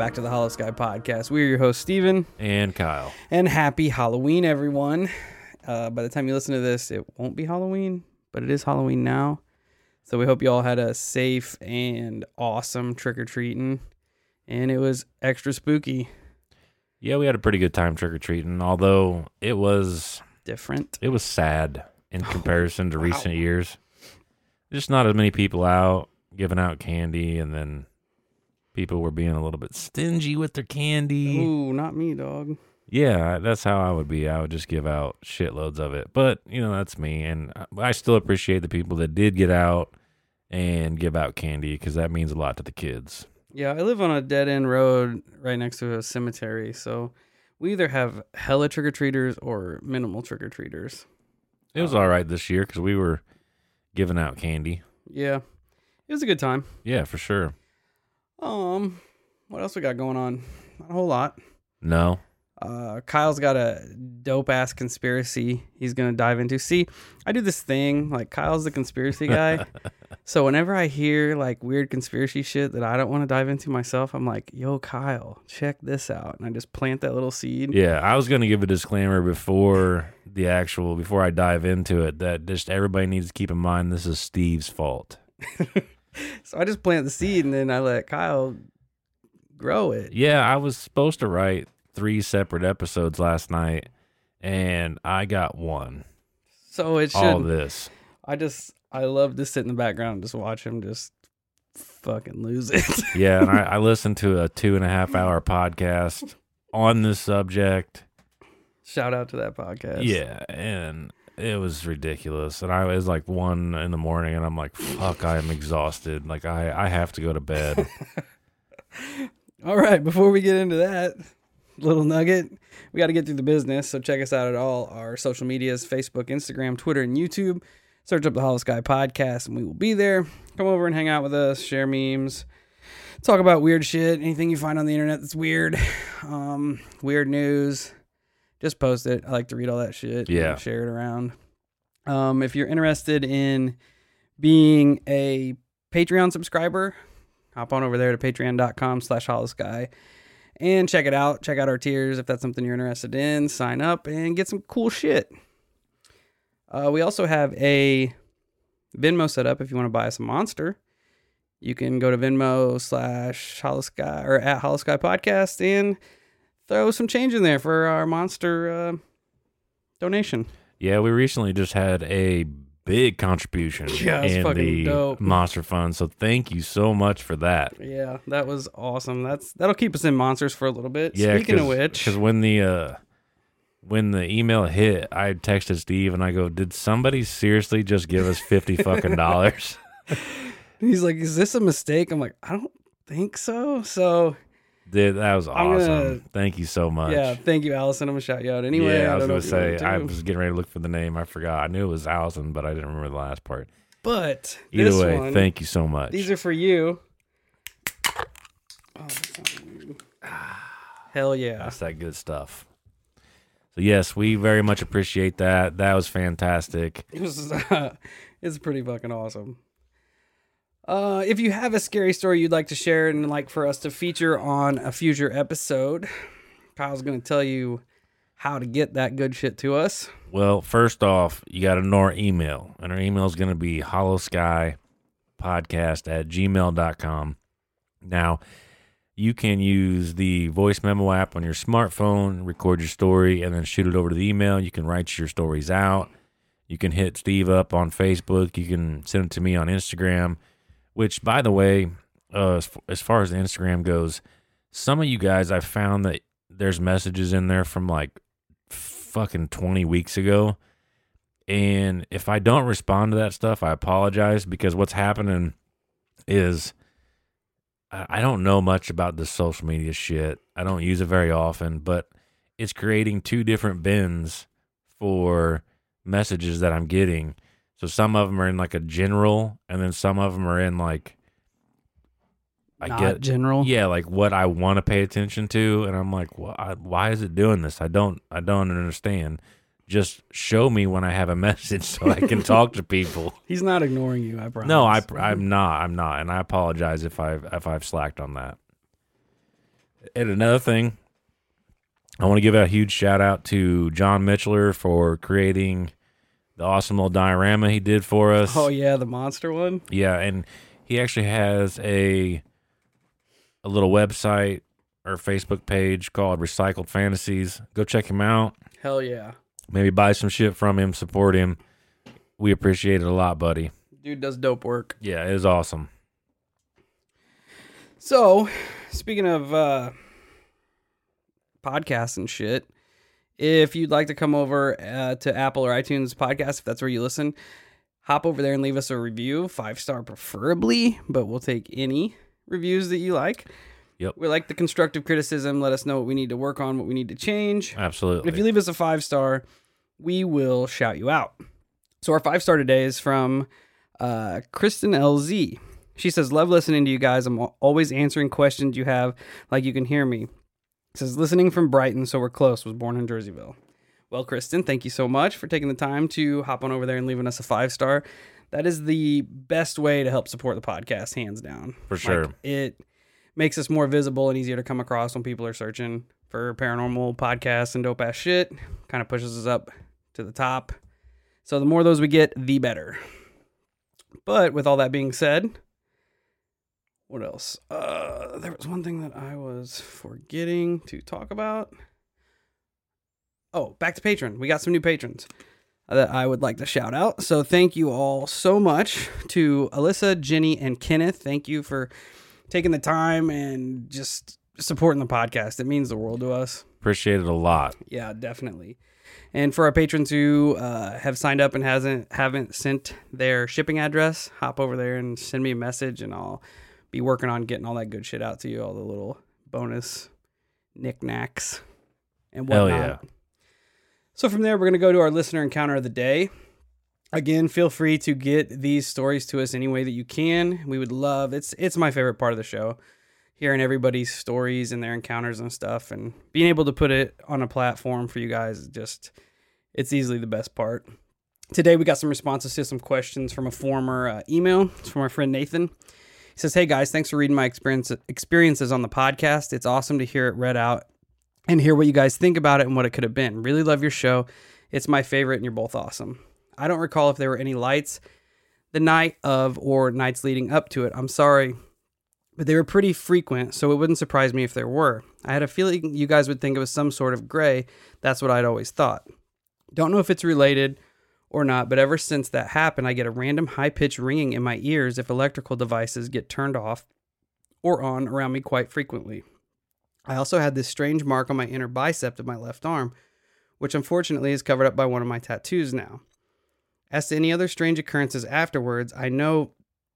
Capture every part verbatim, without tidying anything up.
back to the Hollow Sky Podcast. We're your hosts, Steven. And Kyle. And happy Halloween, everyone. Uh, by the time you listen to this, it won't be Halloween, but it is Halloween now. So we hope you all had a safe and awesome trick-or-treating. And it was extra spooky. Yeah, we had a pretty good time trick-or-treating, although it was... Different. It was sad in comparison to Wow. recent years. Just not as many people out giving out candy, and then people were being a little bit stingy with their candy. Ooh, not me, dog. Yeah, that's how I would be. I would just give out shitloads of it. But, you know, that's me. And I still appreciate the people that did get out and give out candy because that means a lot to the kids. Yeah, I live on a dead-end road right next to a cemetery, so we either have hella trick-or-treaters or minimal trick-or-treaters. It was all right this year because we were giving out candy. Yeah, it was a good time. Yeah, for sure. Um, what else we got going on? Not a whole lot. No. Uh, Kyle's got a dope-ass conspiracy he's going to dive into. See, I do this thing, like Kyle's the conspiracy guy. So whenever I hear like weird conspiracy shit that I don't want to dive into myself, I'm like, yo, Kyle, check this out. And I just plant that little seed. Yeah, I was going to give a disclaimer before the actual, before I dive into it, that just everybody needs to keep in mind this is Steve's fault. So I just plant the seed and then I let Kyle grow it. Yeah, I was supposed to write three separate episodes last night, and I got one. So it should. All this. I just, I love to sit in the background and just watch him just fucking lose it. Yeah, and I, I listened to a two and a half hour podcast on this subject. Shout out to that podcast. Yeah, and it was ridiculous. And I was like one in the morning, and I'm like, fuck, I am exhausted. Like, I, I have to go to bed. All right, before we get into that little nugget, we got to get through the business. So check us out at all our social medias, Facebook, Instagram, Twitter, and YouTube. Search up the Hollow Sky Podcast, and we will be there. Come over and hang out with us, share memes, talk about weird shit, anything you find on the internet that's weird, um, weird news. Just post it. I like to read all that shit. Yeah. And share it around. Um, if you're interested in being a Patreon subscriber, hop on over there to patreon.com slash hollowsky and check it out. Check out our tiers if that's something you're interested in. Sign up and get some cool shit. Uh, we also have a Venmo set up if you want to buy us a monster. You can go to Venmo slash hollowsky or at hollowsky podcast and throw some change in there for our monster uh, donation. Yeah, we recently just had a big contribution Yeah, it's in fucking the dope. Monster Fund, so thank you so much for that. Yeah, that was awesome. That's that'll keep us in monsters for a little bit. Yeah, Speaking of which, because when the uh, when the email hit, I texted Steve and I go, "Did somebody seriously just give us fifty fucking dollars?" he's like, "Is this a mistake?" I'm like, "I don't think so." So, Dude, that was I'm awesome. gonna- Thank you so much. yeah, thank you, Allison. I'm gonna shout you out anyway. yeah, I was don't know gonna if you say want I to. was getting ready to look for the name. I forgot. I knew it was Allison, but I didn't remember the last part. But Either this way, one, thank you so much. these are for you. Oh, that sounds weird. Hell yeah! That's that good stuff. So yes, we very much appreciate that. That was fantastic. It was uh, it's pretty fucking awesome. Uh, if you have a scary story you'd like to share and like for us to feature on a future episode, Kyle's going to tell you how to get that good shit to us. Well, first off, you got to know our email, and our email is going to be hollowskypodcast at gmail dot com. Now, you can use the voice memo app on your smartphone, record your story, and then shoot it over to the email. You can write your stories out. You can hit Steve up on Facebook. You can send it to me on Instagram, which, by the way, uh, as, as far as the Instagram goes, some of you guys, I've found that there's messages in there from like fucking twenty weeks ago. And if I don't respond to that stuff, I apologize, because what's happening is I, I don't know much about this social media shit. I don't use it very often, but it's creating two different bins for messages that I'm getting. So some of them are in like a general, and then some of them are in like, I Not get general. yeah, like what I want to pay attention to, and I'm like, why, why is it doing this? I don't, I don't understand. Just show me when I have a message so I can talk to people. He's not ignoring you, I promise. No, I, I'm not, I'm not, and I apologize if I've, if I've slacked on that. And another thing, I want to give a huge shout out to John Mitchell for creating the awesome little diorama he did for us. Oh yeah, the monster one. Yeah, and he actually has a a little website or Facebook page called Recycled Fantasies. Go check him out. Hell yeah. Maybe buy some shit from him, support him. We appreciate it a lot, buddy. Dude does dope work. Yeah, it is awesome. So, speaking of uh, podcasts and shit, if you'd like to come over uh, to Apple or iTunes podcast, if that's where you listen, hop over there and leave us a review, five star preferably, but we'll take any reviews that you like. Yep. We like the constructive criticism. Let us know what we need to work on, what we need to change. Absolutely. If you leave us a five star, we will shout you out. So our five star today is from uh, Kristen L Z. She says, love listening to you guys. I'm always answering questions you have like you can hear me. Says, listening from Brighton, so we're close. Was born in Jerseyville. Well, Kristen, thank you so much for taking the time to hop on over there and leaving us a five star. That is the best way to help support the podcast, hands down. For sure. Like, it makes us more visible and easier to come across when people are searching for paranormal podcasts and dope ass shit. Kind of pushes us up to the top. So the more of those we get, the better. But with all that being said, what else? Uh, there was one thing that I was forgetting to talk about. Oh, back to Patreon. We got some new patrons that I would like to shout out. So thank you all so much to Alyssa, Jenny, and Kenneth. Thank you for taking the time and just supporting the podcast. It means the world to us. Appreciate it a lot. Yeah, definitely. And for our patrons who uh, have signed up and hasn't haven't sent their shipping address, hop over there and send me a message, and I'll be working on getting all that good shit out to you, all the little bonus knickknacks and whatnot. Hell yeah. So from there, we're going to go to our listener encounter of the day. Again, feel free to get these stories to us any way that you can. We would love, it's it's my favorite part of the show, hearing everybody's stories and their encounters and stuff, and being able to put it on a platform for you guys is just, it's easily the best part. Today, we got some responses to some questions from a former uh, email. It's from our friend Nathan. He says, hey guys, thanks for reading my experience, experiences on the podcast. It's awesome to hear it read out and hear what you guys think about it and what it could have been. Really love your show. It's my favorite and you're both awesome. I don't recall if there were any lights the night of or nights leading up to it. I'm sorry, but they were pretty frequent, so it wouldn't surprise me if there were. I had a feeling you guys would think it was some sort of gray. That's what I'd always thought. Don't know if it's related or not, but ever since that happened, I get a random high-pitched ringing in my ears if electrical devices get turned off or on around me quite frequently. I also had this strange mark on my inner bicep of my left arm, which unfortunately is covered up by one of my tattoos now. As to any other strange occurrences afterwards, I know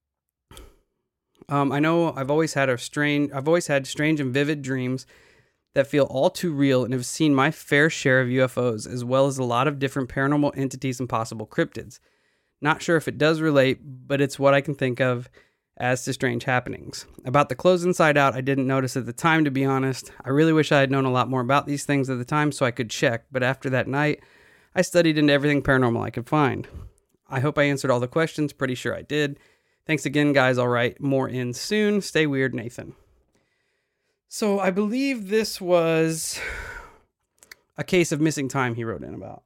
um, I know I've always had a strange I've always had strange and vivid dreams that feel all too real and have seen my fair share of U F Os, as well as a lot of different paranormal entities and possible cryptids. Not sure if it does relate, but it's what I can think of as to strange happenings. About the clothes inside out, I didn't notice at the time, to be honest. I really wish I had known a lot more about these things at the time so I could check, but after that night, I studied into everything paranormal I could find. I hope I answered all the questions. Pretty sure I did. Thanks again, guys. All right, more in soon. Stay weird, Nathan. So I believe this was a case of missing time he wrote in about.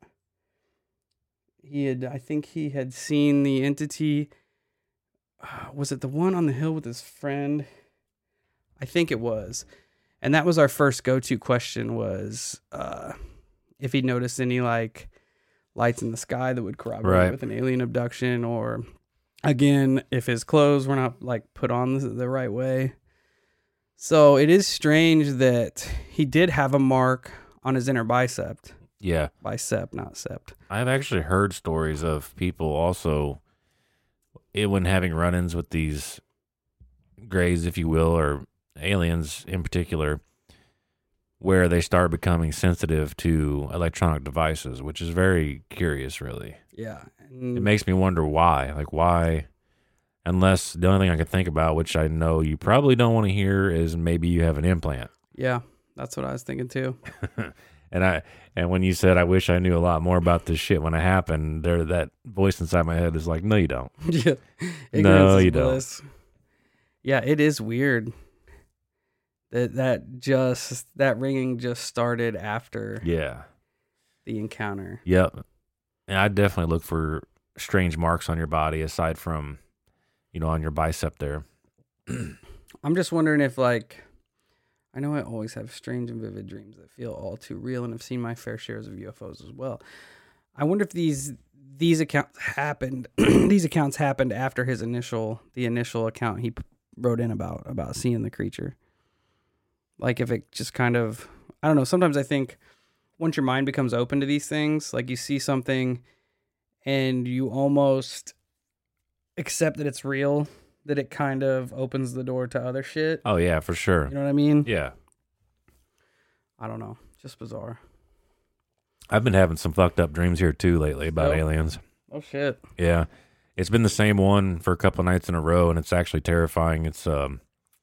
He had, I think he had seen the entity. Uh, was it the one on the hill with his friend? I think it was. And that was our first go-to question, was uh, if he noticed any like lights in the sky that would corroborate Right. with an alien abduction, or again, if his clothes were not like put on the, the right way. So it is strange that he did have a mark on his inner bicep. Yeah. Bicep, not sept. I've actually heard stories of people also, it, when having run-ins with these grays, if you will, or aliens in particular, where they start becoming sensitive to electronic devices, which is very curious, really. Yeah. It And makes me wonder why. Like, why? Unless the only thing I can think about, which I know you probably don't want to hear, is maybe you have an implant. yeah, that's what I was thinking too. And I and when you said I wish I knew a lot more about this shit when it happened, there that voice inside my head is like, no, you don't. Yeah. No, Ignorance is you don't. bliss. Yeah, it is weird That that just that ringing just started after Yeah. the encounter. Yep. And I definitely look for strange marks on your body aside from, you know, on your bicep there. I'm just wondering if, like, I know I always have strange and vivid dreams that feel all too real, and I've seen my fair shares of U F Os as well. I wonder if these these accounts happened. these accounts happened after his initial the initial account he wrote in about about seeing the creature. Like, if it just kind of, I don't know. Sometimes I think once your mind becomes open to these things, like you see something and you almost accept that it's real, that it kind of opens the door to other shit. Oh, yeah, for sure. You know what I mean? Yeah. I don't know. Just bizarre. I've been having some fucked up dreams here, too, lately about Oh. aliens. Oh, shit. Yeah. It's been the same one for a couple nights in a row, and it's actually terrifying. It's, um,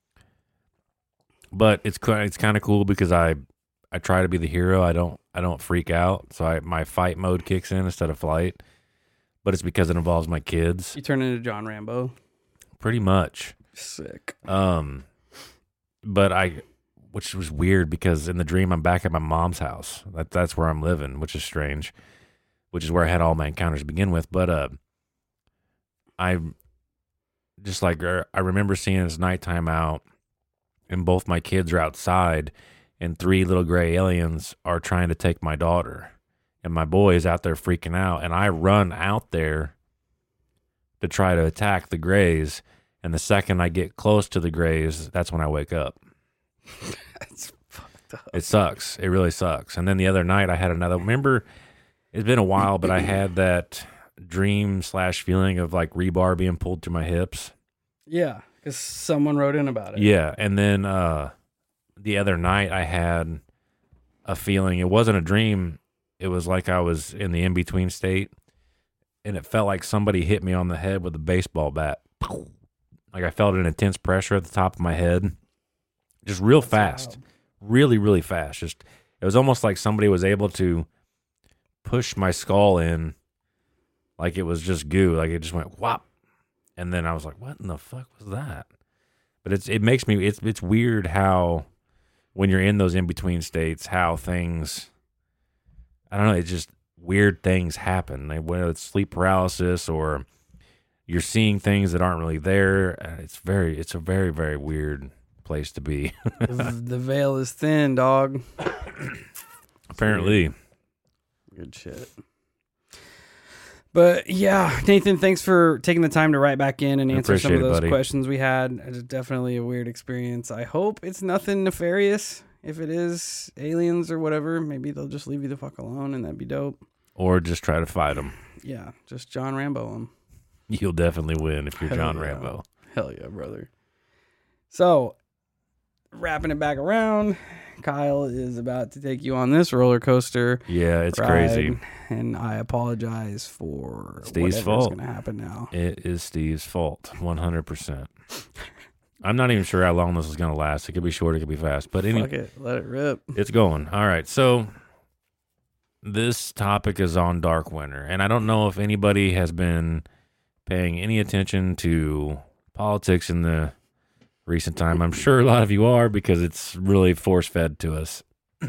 but it's, ki- it's kind of cool because I, I try to be the hero. I don't, I don't freak out. So I, my fight mode kicks in instead of flight, but it's because it involves my kids. You turn into John Rambo. Pretty much. Sick. Um, but I, which was weird because in the dream I'm back at my mom's house. That that's where I'm living, which is strange. Which is where I had all my encounters to begin with. But uh, I just like I remember seeing this nighttime out, and both my kids are outside, and three little gray aliens are trying to take my daughter, and my boy is out there freaking out, and I run out there to try to attack the grays. And the second I get close to the grays, that's when I wake up. That's fucked up. It sucks. It really sucks. And then the other night I had another, remember, it's been a while, but I had that dream slash feeling of like rebar being pulled through my hips. Yeah, because someone wrote in about it. Yeah. And then uh, the other night I had a feeling, it wasn't a dream. It was like I was in the in-between state, and it felt like somebody hit me on the head with a baseball bat. Like I felt an intense pressure at the top of my head. Just real That's fast. wild. Really, really fast. Just it was almost like somebody was able to push my skull in like it was just goo. Like it just went whop. And then I was like, what in the fuck was that? But it's it makes me it's it's weird how when you're in those in-between states, how things I don't know, it's just weird things happen. Like, whether it's sleep paralysis or you're seeing things that aren't really there. Uh, It's very it's a very, very weird place to be. the, the veil is thin, dog. Apparently. Good shit. But yeah, Nathan, thanks for taking the time to write back in and I answer some of appreciate it, those buddy. questions we had. It's definitely a weird experience. I hope it's nothing nefarious. If it is aliens or whatever, maybe they'll just leave you the fuck alone, and that'd be dope. Or just try to fight them. Yeah, just John Rambo them. You'll definitely win if you're Hell John yeah. Rambo. Hell yeah, brother. So, wrapping it back around, Kyle is about to take you on this roller coaster. Yeah, it's ride, crazy. And I apologize for Steve's whatever's fault. going to happen now. It is Steve's fault, one hundred percent. I'm not even sure how long this is going to last. It could be short, it could be fast. But anyway, Fuck it. Let it rip. it's going. All right. So this topic is on Dark Winter. And I don't know if anybody has been paying any attention to politics in the recent time. I'm sure a lot of you are because it's really force-fed to us.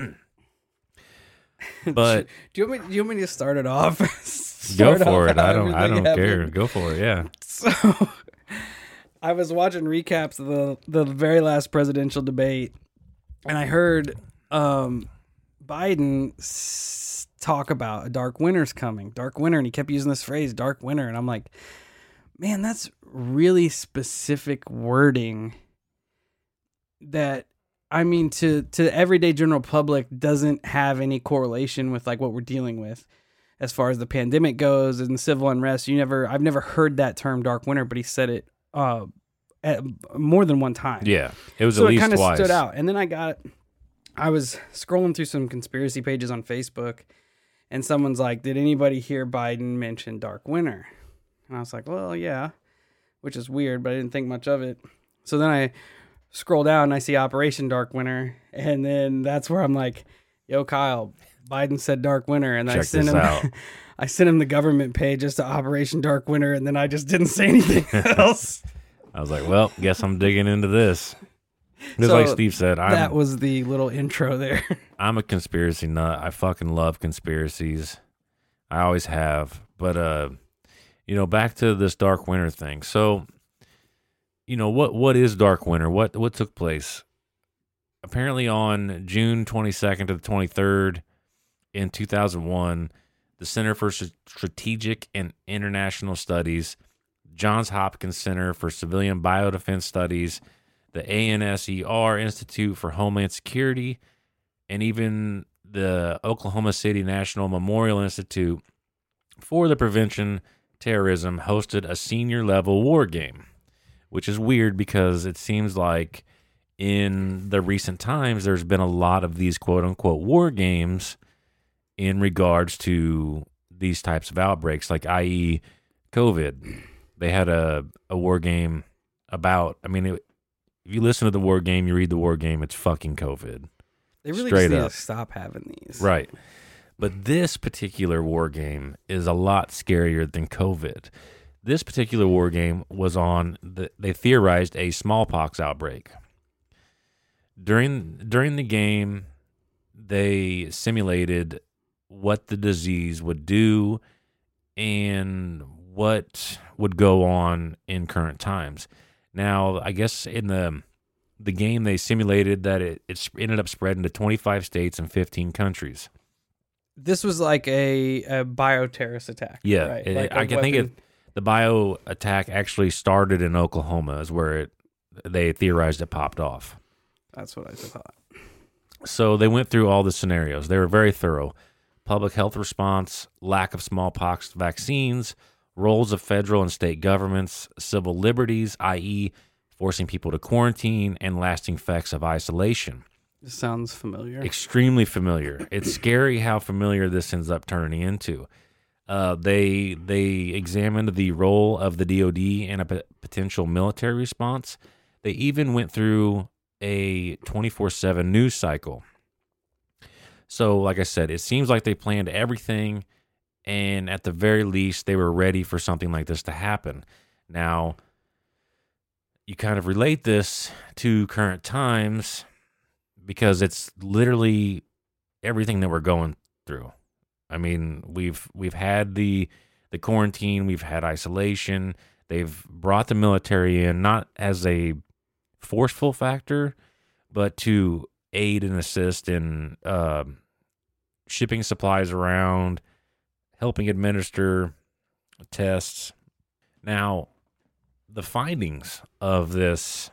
But do you want me? Do you want me to start it off? go Start for off it. I how don't I everything don't care. happened? Go for it. Yeah. So, I was watching recaps of the the very last presidential debate, and I heard um, Biden s- talk about a dark winter's coming, dark winter, and he kept using this phrase, dark winter, and I'm like, man, that's really specific wording. That I mean, to to the everyday general public doesn't have any correlation with like what we're dealing with. As far as the pandemic goes and civil unrest, you never, I've never heard that term dark winter, but he said it uh, at more than one time. Yeah. It was So at it least kind of twice. stood out. And then I got, I was scrolling through some conspiracy pages on Facebook, and someone's like, did anybody hear Biden mention dark winter? And I was like, well, yeah, which is weird, but I didn't think much of it. So then I scroll down and I see Operation Dark Winter. And then that's where I'm like, yo, Kyle, Biden said dark winter, and I Check sent this him out. I sent him the government page just to Operation Dark Winter, and then I just didn't say anything else. I was like, well, guess I'm digging into this. Just So like Steve said, I'm, that was the little intro there. I'm a conspiracy nut. I fucking love conspiracies. I always have. But, uh, you know, back to this Dark Winter thing. So, you know, what what is Dark Winter? What what took place? Apparently on June twenty-second to the twenty-third in two thousand one, the Center for Strategic and International Studies, Johns Hopkins Center for Civilian Biodefense Studies, the A N S E R Institute for Homeland Security, and even the Oklahoma City National Memorial Institute for the Prevention Terrorism hosted a senior level war game, which is weird because it seems like in the recent times there's been a lot of these quote unquote war games in regards to these types of outbreaks, like that is COVID. They had a, a war game about, I mean, it, if you listen to the war game, you read the war game, it's fucking COVID. They really Straight just need up. to stop having these. Right. But this particular war game is a lot scarier than COVID. This particular war game was on, the, they theorized a smallpox outbreak. During during the game, they simulated what the disease would do and what would go on in current times. Now, I guess in the the game, they simulated that it, it ended up spreading to twenty-five states and fifteen countries. This was like a, a bioterrorist attack. Yeah, right? it, Like a I can think it, weapon- the bio attack actually started in Oklahoma, is where it they theorized it popped off. That's what I thought. So they went through all the scenarios. They were very thorough. Public health response, lack of smallpox vaccines, roles of federal and state governments, civil liberties, that is forcing people to quarantine, and lasting effects of isolation. This sounds familiar. Extremely familiar. It's scary how familiar this ends up turning into. Uh, they they examined the role of the D O D in a p- potential military response. They even went through a twenty-four seven news cycle. So, like I said, it seems like they planned everything, and at the very least, they were ready for something like this to happen. Now, you kind of relate this to current times because it's literally everything that we're going through. I mean, we've we've had the the quarantine, we've had isolation. They've brought the military in, not as a forceful factor, but to aid and assist in uh, shipping supplies around, helping administer tests. Now, the findings of this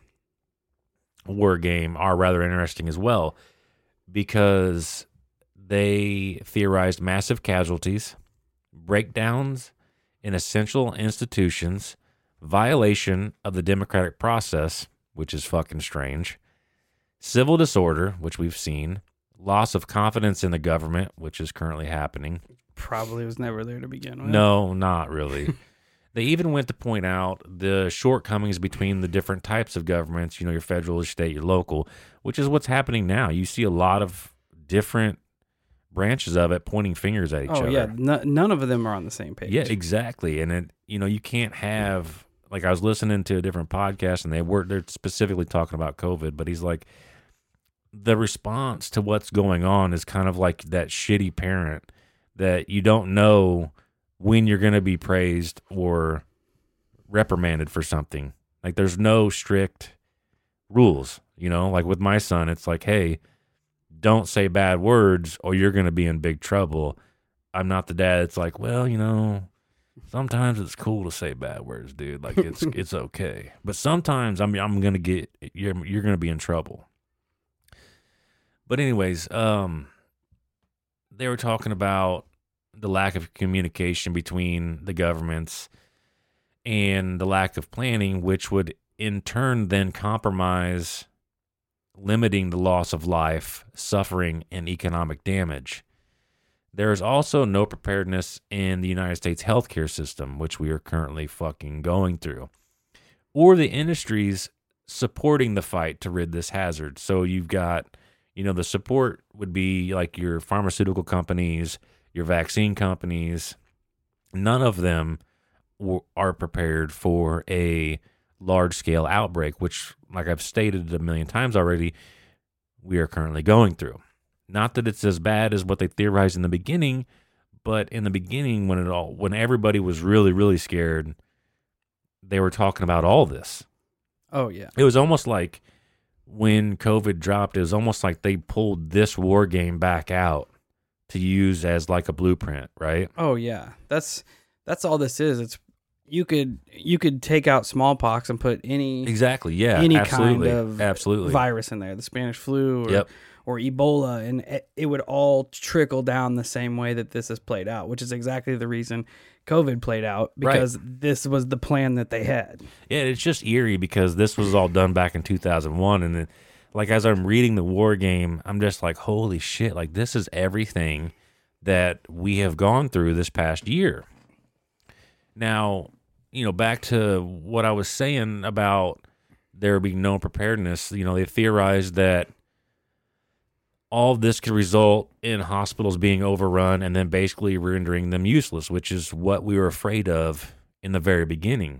war game are rather interesting as well, because they theorized massive casualties, breakdowns in essential institutions, violation of the democratic process, which is fucking strange, civil disorder, which we've seen, loss of confidence in the government, which is currently happening. Probably was never there to begin with. No, not really. They even went to point out the shortcomings between the different types of governments, you know, your federal, your state, your local, which is what's happening now. You see a lot of different branches of it pointing fingers at each oh, other. yeah. No, none of them are on the same page. Yeah, exactly. And it, you know, you can't have, like, I was listening to a different podcast and they were, they're specifically talking about COVID, but he's like, the response to what's going on is kind of like that shitty parent that you don't know when you're going to be praised or reprimanded for something. Like, there's no strict rules, you know, like with my son, it's like, hey, don't say bad words or you're going to be in big trouble. I'm not the dad. It's like, well, you know, sometimes it's cool to say bad words, dude. Like, it's it's okay. But sometimes I'm I'm going to get, you're you're going to be in trouble. But anyways, um, they were talking about the lack of communication between the governments and the lack of planning, which would in turn then compromise limiting the loss of life, suffering, and economic damage. There is also no preparedness in the United States healthcare system, which we are currently fucking going through, or the industries supporting the fight to rid this hazard. So you've got, you know, the support would be like your pharmaceutical companies, your vaccine companies. None of them w- are prepared for a large-scale outbreak, which, like I've stated a million times already, we are currently going through. Not that it's as bad as what they theorized in the beginning, but in the beginning, when it all, when everybody was really, really scared, they were talking about all this. Oh, yeah. It was almost like when COVID dropped, it was almost like they pulled this war game back out to use as like a blueprint, right? Oh, yeah. That's that's all this is. It's you could you could take out smallpox and put any Exactly. Yeah. any absolutely. kind of absolutely. virus in there, the Spanish flu or Yep. or Ebola, and it, it would all trickle down the same way that this has played out, which is exactly the reason COVID played out, because right. this was the plan that they had. Yeah, it's just eerie because this was all done back in two thousand one, and then, like, as I'm reading the war game, I'm just like, holy shit, like, this is everything that we have gone through this past year. Now, you know, back to what I was saying about there being no preparedness, you know, they theorized that all of this could result in hospitals being overrun and then basically rendering them useless, which is what we were afraid of in the very beginning.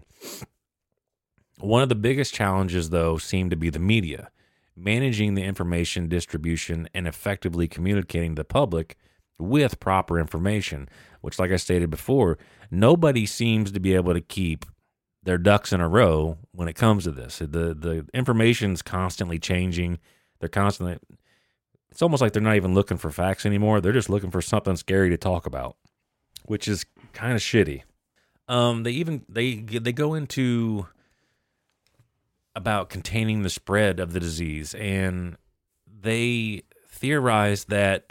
One of the biggest challenges, though, seemed to be the media, managing the information distribution and effectively communicating to the public with proper information, which, like I stated before, nobody seems to be able to keep their ducks in a row when it comes to this. The the information's constantly changing. They're constantly... It's almost like they're not even looking for facts anymore. They're just looking for something scary to talk about, which is kind of shitty. Um, they even they they go into about containing the spread of the disease, and they theorize that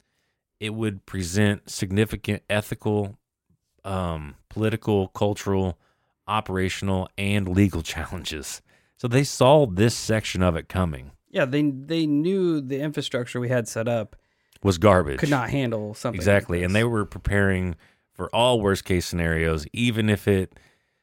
it would present significant ethical, um, political, cultural, operational, and legal challenges. So they saw this section of it coming. Yeah, they they knew the infrastructure we had set up was garbage. Could not handle something exactly, like this. And they were preparing for all worst case scenarios, even if it,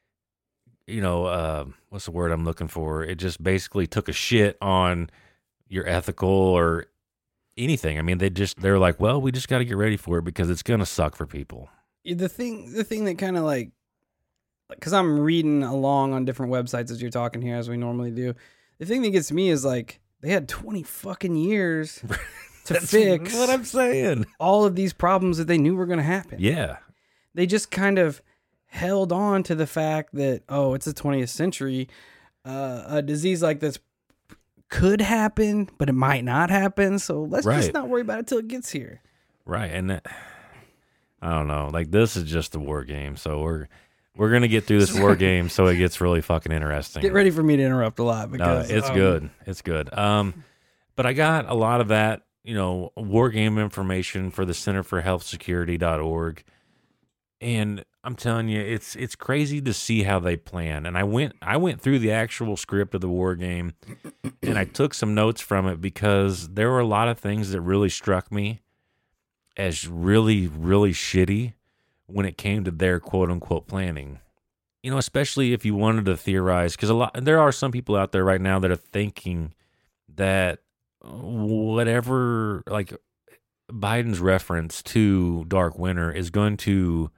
you know, uh, what's the word I'm looking for? It just basically took a shit on your ethical or anything. I mean, they just they're like, well, we just got to get ready for it because it's gonna suck for people. The thing, the thing that kind of like, because I'm reading along on different websites as you're talking here, as we normally do. The thing that gets me is like, they had twenty fucking years to That's fix what I'm saying. all of these problems that they knew were going to happen. Yeah. They just kind of held on to the fact that, oh, it's the twentieth century. Uh, a disease like this could happen, but it might not happen. So let's right. just not worry about it till it gets here. Right. And that, I don't know. Like, this is just a war game. So we're... We're going to get through this war game so it gets really fucking interesting. Get ready for me to interrupt a lot. Because no, it's um, good. It's good. Um, but I got a lot of that, you know, war game information for the Center for Health Security dot org. And I'm telling you, it's it's crazy to see how they plan. And I went I went through the actual script of the war game, and I took some notes from it because there were a lot of things that really struck me as really, really shitty when it came to their quote-unquote planning. You know, especially if you wanted to theorize, because a lot there are some people out there right now that are thinking that whatever, like, Biden's reference to Dark Winter is going to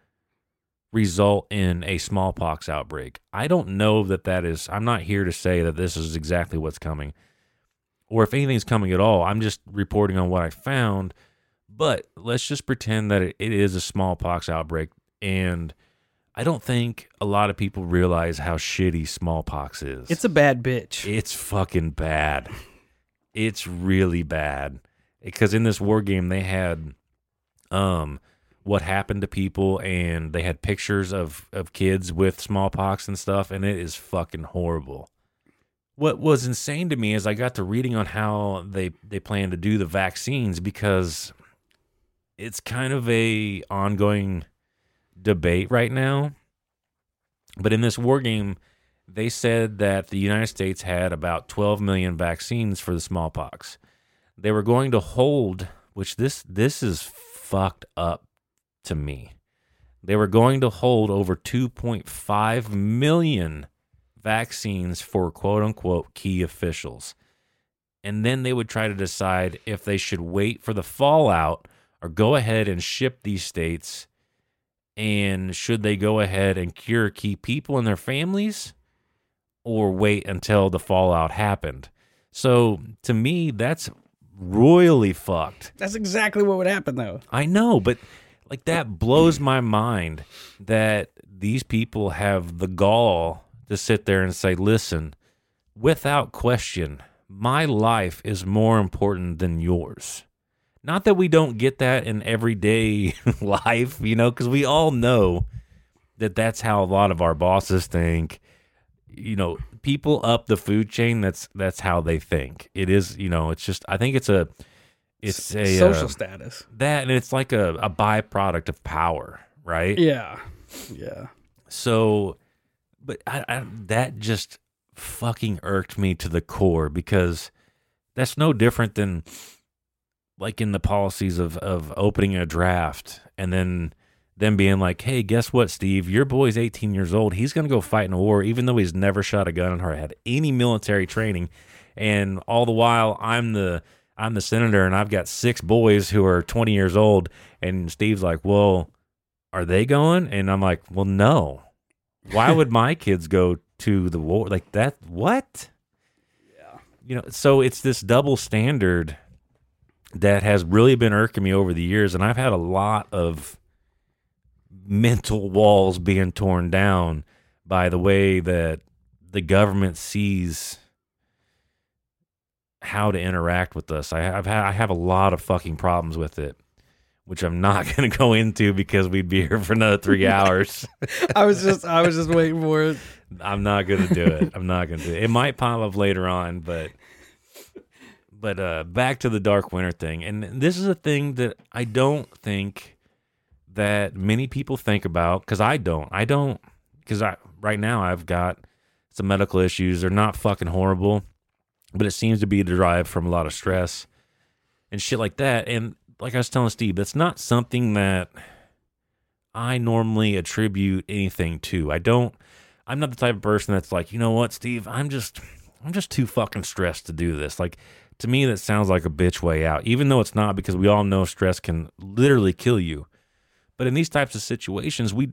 result in a smallpox outbreak. I don't know that that is, I'm not here to say that this is exactly what's coming, or if anything's coming at all. I'm just reporting on what I found. But let's just pretend that it, it is a smallpox outbreak, and I don't think a lot of people realize how shitty smallpox is. It's a bad bitch. It's fucking bad. It's really bad. Because in this war game, they had um, what happened to people, and they had pictures of, of kids with smallpox and stuff, and it is fucking horrible. What was insane to me is I got to reading on how they, they plan to do the vaccines, because it's kind of a ongoing debate right now. But in this war game, they said that the United States had about twelve million vaccines for the smallpox. They were going to hold, which this this is fucked up to me. They were going to hold over two point five million vaccines for quote-unquote key officials. And then they would try to decide if they should wait for the fallout or go ahead and ship these states, and should they go ahead and cure key people and their families, or wait until the fallout happened. So to me, that's royally fucked. That's exactly what would happen, though. I know, but like that blows my mind that these people have the gall to sit there and say, listen, without question, my life is more important than yours. Not that we don't get that in everyday life, you know, because we all know that that's how a lot of our bosses think. You know, people up the food chain, that's that's how they think. It is, you know, it's just, I think it's a, it's a social uh, status. That, and it's like a, a byproduct of power, right? Yeah. Yeah. So, but I, I, that just fucking irked me to the core, because that's no different than like in the policies of, of opening a draft and then them being like, hey, guess what, Steve? Your boy's eighteen years old. He's going to go fight in a war, even though he's never shot a gun or had any military training. And all the while, I'm the I'm the senator, and I've got six boys who are twenty years old. And Steve's like, well, are they going? And I'm like, well, no. Why would my kids go to the war? Like that, what? Yeah. You know, so it's this double standard that has really been irking me over the years. And I've had a lot of mental walls being torn down by the way that the government sees how to interact with us. I have had, I have a lot of fucking problems with it, which I'm not going to go into because we'd be here for another three hours. I was just, I was just waiting for it. I'm not going to do it. I'm not going to do it. It might pop up later on, but, but, uh, back to the Dark Winter thing. And this is a thing that I don't think that many people think about, because I don't. I don't, because I right now I've got some medical issues. They're not fucking horrible, but it seems to be derived from a lot of stress and shit like that. And like I was telling Steve, that's not something that I normally attribute anything to. I don't, I'm not the type of person that's like, you know what, Steve, I'm just, I'm just too fucking stressed to do this. Like, to me, that sounds like a bitch way out, even though it's not, because we all know stress can literally kill you. But in these types of situations, we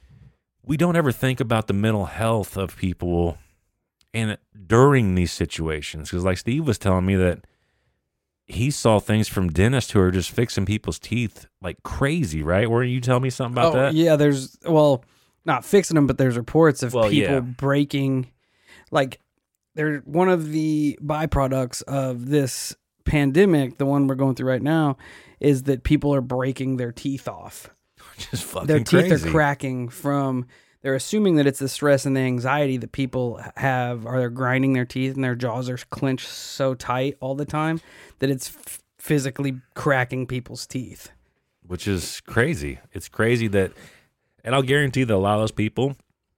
we don't ever think about the mental health of people and during these situations. Because like Steve was telling me that he saw things from dentists who are just fixing people's teeth like crazy, right? Were you telling me something about oh, that? Yeah, there's, well, not fixing them, but there's reports of Well, people yeah. breaking, like, they're one of the byproducts of this pandemic, the one we're going through right now, is that people are breaking their teeth off. Just fucking Their teeth crazy. are cracking from, they're assuming that it's the stress and the anxiety that people have, or they're grinding their teeth and their jaws are clenched so tight all the time that it's f- physically cracking people's teeth. Which is crazy. It's crazy that, and I'll guarantee that a lot of those people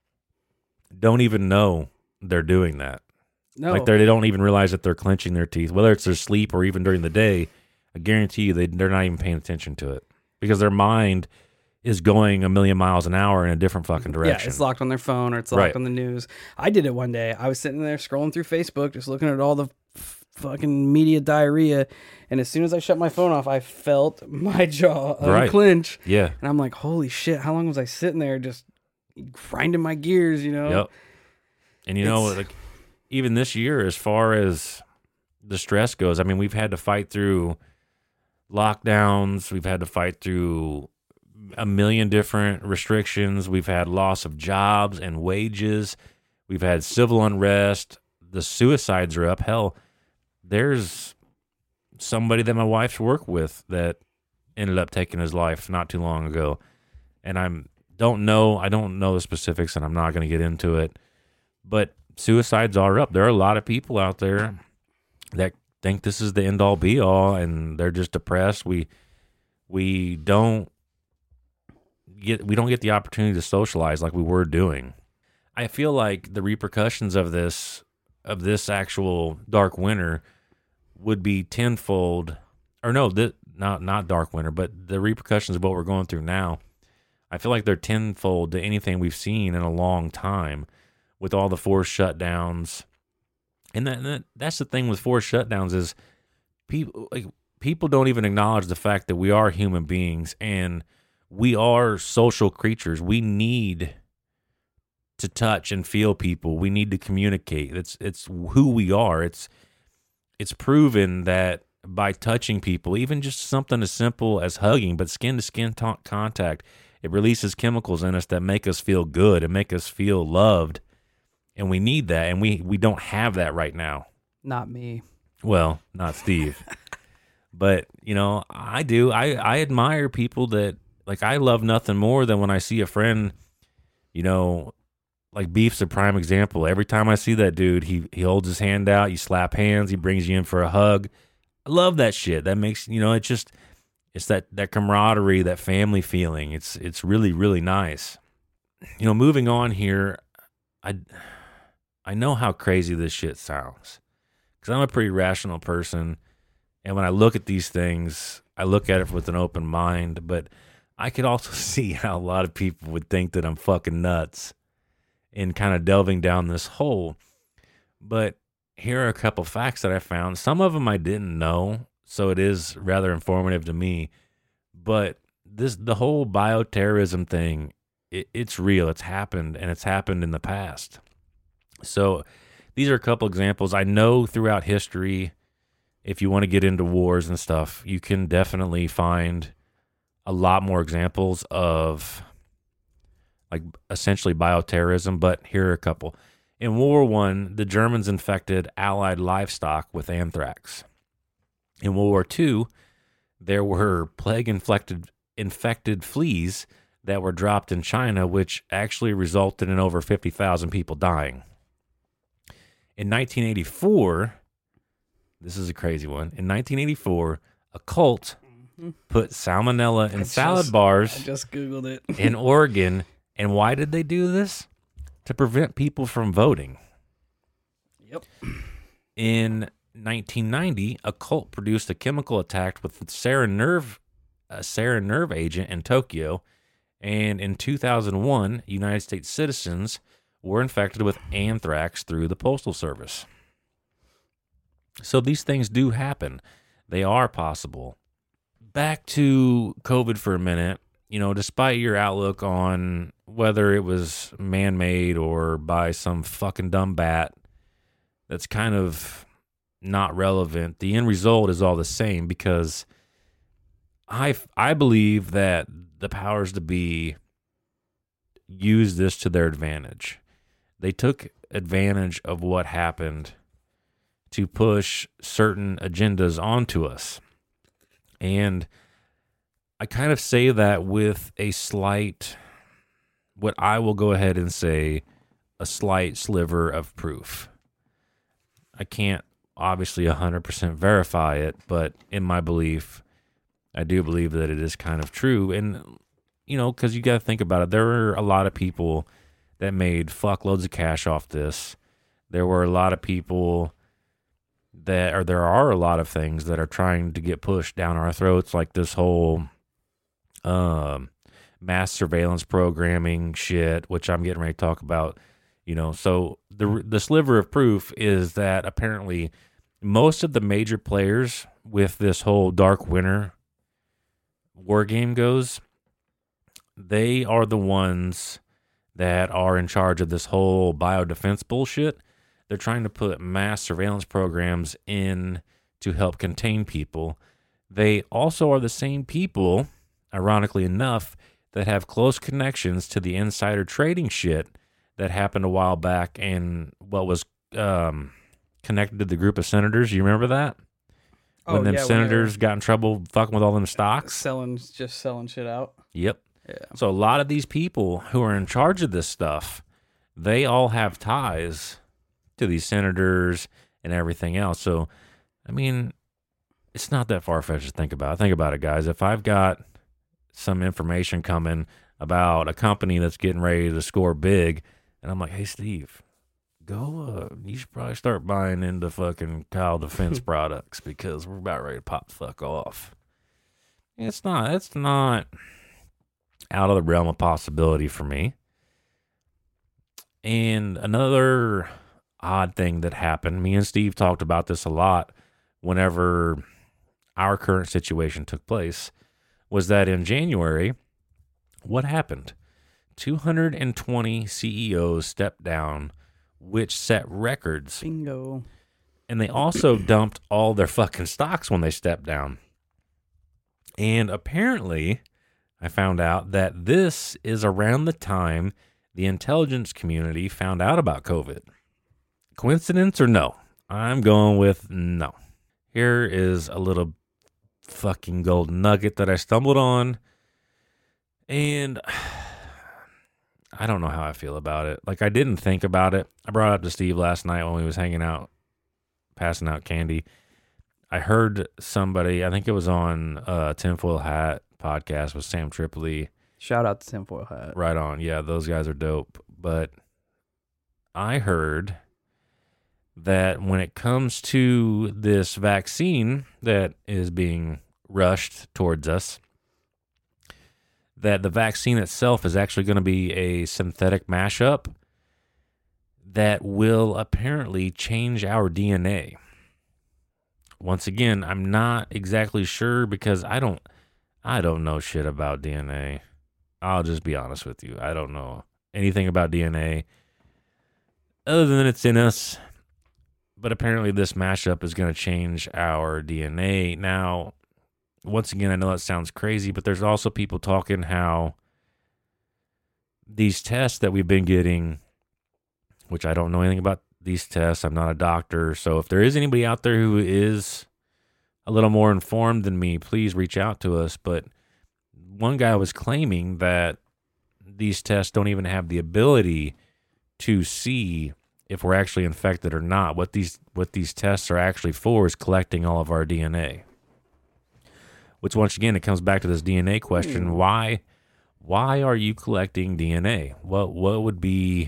don't even know they're doing that. No. Like they don't even realize that they're clenching their teeth, whether it's their sleep or even during the day. I guarantee you they, they're not even paying attention to it because their mind is going a million miles an hour in a different fucking direction. Yeah, it's locked on their phone or it's locked Right. on the news. I did it one day. I was sitting there scrolling through Facebook, just looking at all the f- fucking media diarrhea. And as soon as I shut my phone off, I felt my jaw Right. unclench. Yeah. And I'm like, holy shit, how long was I sitting there just grinding my gears, you know? Yep. And you know, It's- like even this year, as far as the stress goes, I mean, we've had to fight through lockdowns. We've had to fight through a million different restrictions. We've had loss of jobs and wages. We've had civil unrest. The suicides are up. Hell, there's somebody that my wife's worked with that ended up taking his life not too long ago. And I'm don't know, I don't know the specifics, and I'm not going to get into it. But suicides are up. There are a lot of people out there that think this is the end all be all, and they're just depressed. We we don't get we don't get the opportunity to socialize like we were doing. I feel like the repercussions of this of this actual dark winter would be tenfold, or no, th- not not dark winter, but the repercussions of what we're going through now. I feel like they're tenfold to anything we've seen in a long time, with all the forced shutdowns. And that, that that's the thing with forced shutdowns is people like people don't even acknowledge the fact that we are human beings and we are social creatures. We need to touch and feel people. We need to communicate. It's it's who we are. It's it's proven that by touching people, even just something as simple as hugging, but skin to skin contact, it releases chemicals in us that make us feel good and make us feel loved. And we need that, and we we don't have that right now. Not me. Well, not Steve. But, you know, I do. I, I admire people that, like, I love nothing more than when I see a friend, you know, like Beef's a prime example. Every time I see that dude, he, he holds his hand out, you slap hands, he brings you in for a hug. I love that shit. That makes, you know, it's just, it's that, that camaraderie, that family feeling. It's, it's really, really nice. You know, moving on here, I, I know how crazy this shit sounds because I'm a pretty rational person. And when I look at these things, I look at it with an open mind, but I could also see how a lot of people would think that I'm fucking nuts in kind of delving down this hole. But here are a couple facts that I found. Some of them I didn't know, so it is rather informative to me. But this, the whole bioterrorism thing, it, it's real. It's happened, and it's happened in the past. So these are a couple examples. I know throughout history, if you want to get into wars and stuff, you can definitely find a lot more examples of like essentially bioterrorism, but here are a couple. In World War One, the Germans infected Allied livestock with anthrax. In World War Two, there were plague-infected infected fleas that were dropped in China, which actually resulted in over fifty thousand people dying. In nineteen eighty-four, this is a crazy one. In nineteen eighty-four, a cult put salmonella in I salad just, bars I just Googled it. in Oregon. And why did they do this? To prevent people from voting. Yep. In nineteen ninety, a cult produced a chemical attack with sarin nerve, a sarin nerve agent in Tokyo. And in two thousand one, United States citizens were infected with anthrax through the Postal Service. So these things do happen. They are possible. Back to COVID for a minute. You know, despite your outlook on whether it was man-made or by some fucking dumb bat, that's kind of not relevant. The end result is all the same because I, I believe that the powers to be used this to their advantage. They took advantage of what happened to push certain agendas onto us. And I kind of say that with a slight, what I will go ahead and say, a slight sliver of proof. I can't obviously one hundred percent verify it, but in my belief, I do believe that it is kind of true. And, you know, because you got to think about it, there were a lot of people that made fuckloads of cash off this. There were a lot of people that, or there are a lot of things that are trying to get pushed down our throats, like this whole um, mass surveillance programming shit, which I'm getting ready to talk about. You know, so the the sliver of proof is that apparently most of the major players with this whole Dark Winter war game goes, they are the ones that are in charge of this whole biodefense bullshit. They're trying to put mass surveillance programs in to help contain people. They also are the same people, ironically enough, that have close connections to the insider trading shit that happened a while back and what was um, connected to the group of senators. You remember that? When Oh, them yeah, when senators got in trouble fucking with all them stocks? Selling, just selling shit out. Yep. Yeah. So a lot of these people who are in charge of this stuff, they all have ties to these senators and everything else. So, I mean, it's not that far-fetched to think about. Think about it, guys. If I've got some information coming about a company that's getting ready to score big, and I'm like, hey, Steve, go, uh, you should probably start buying into fucking Kyle Defense products because we're about ready to pop the fuck off. It's not, it's not out of the realm of possibility for me. And another odd thing that happened, me and Steve talked about this a lot whenever our current situation took place, was that in January, what happened? two hundred twenty C E Os stepped down, which set records. Bingo. And they also dumped all their fucking stocks when they stepped down. And apparently, I found out that this is around the time the intelligence community found out about COVID. Coincidence or no? I'm going with no. Here is a little fucking golden nugget that I stumbled on. And I don't know how I feel about it. Like, I didn't think about it. I brought it up to Steve last night when we was hanging out, passing out candy. I heard somebody, I think it was on uh, Tinfoil Hat podcast with Sam Tripoli. Shout out to Tinfoil Hat. Right on. Yeah, those guys are dope. But I heard that when it comes to this vaccine that is being rushed towards us, that the vaccine itself is actually going to be a synthetic mashup that will apparently change our D N A. Once again, I'm not exactly sure because I don't I don't know shit about D N A. I'll just be honest with you. I don't know anything about D N A other than it's in us. But apparently this mashup is going to change our D N A. Now, once again, I know that sounds crazy, but there's also people talking how these tests that we've been getting, which I don't know anything about these tests. I'm not a doctor. So if there is anybody out there who is a little more informed than me, please reach out to us. But one guy was claiming that these tests don't even have the ability to see if we're actually infected or not. What these what these tests are actually for is collecting all of our D N A. Which, once again, it comes back to this D N A question. Why why are you collecting D N A? What what would be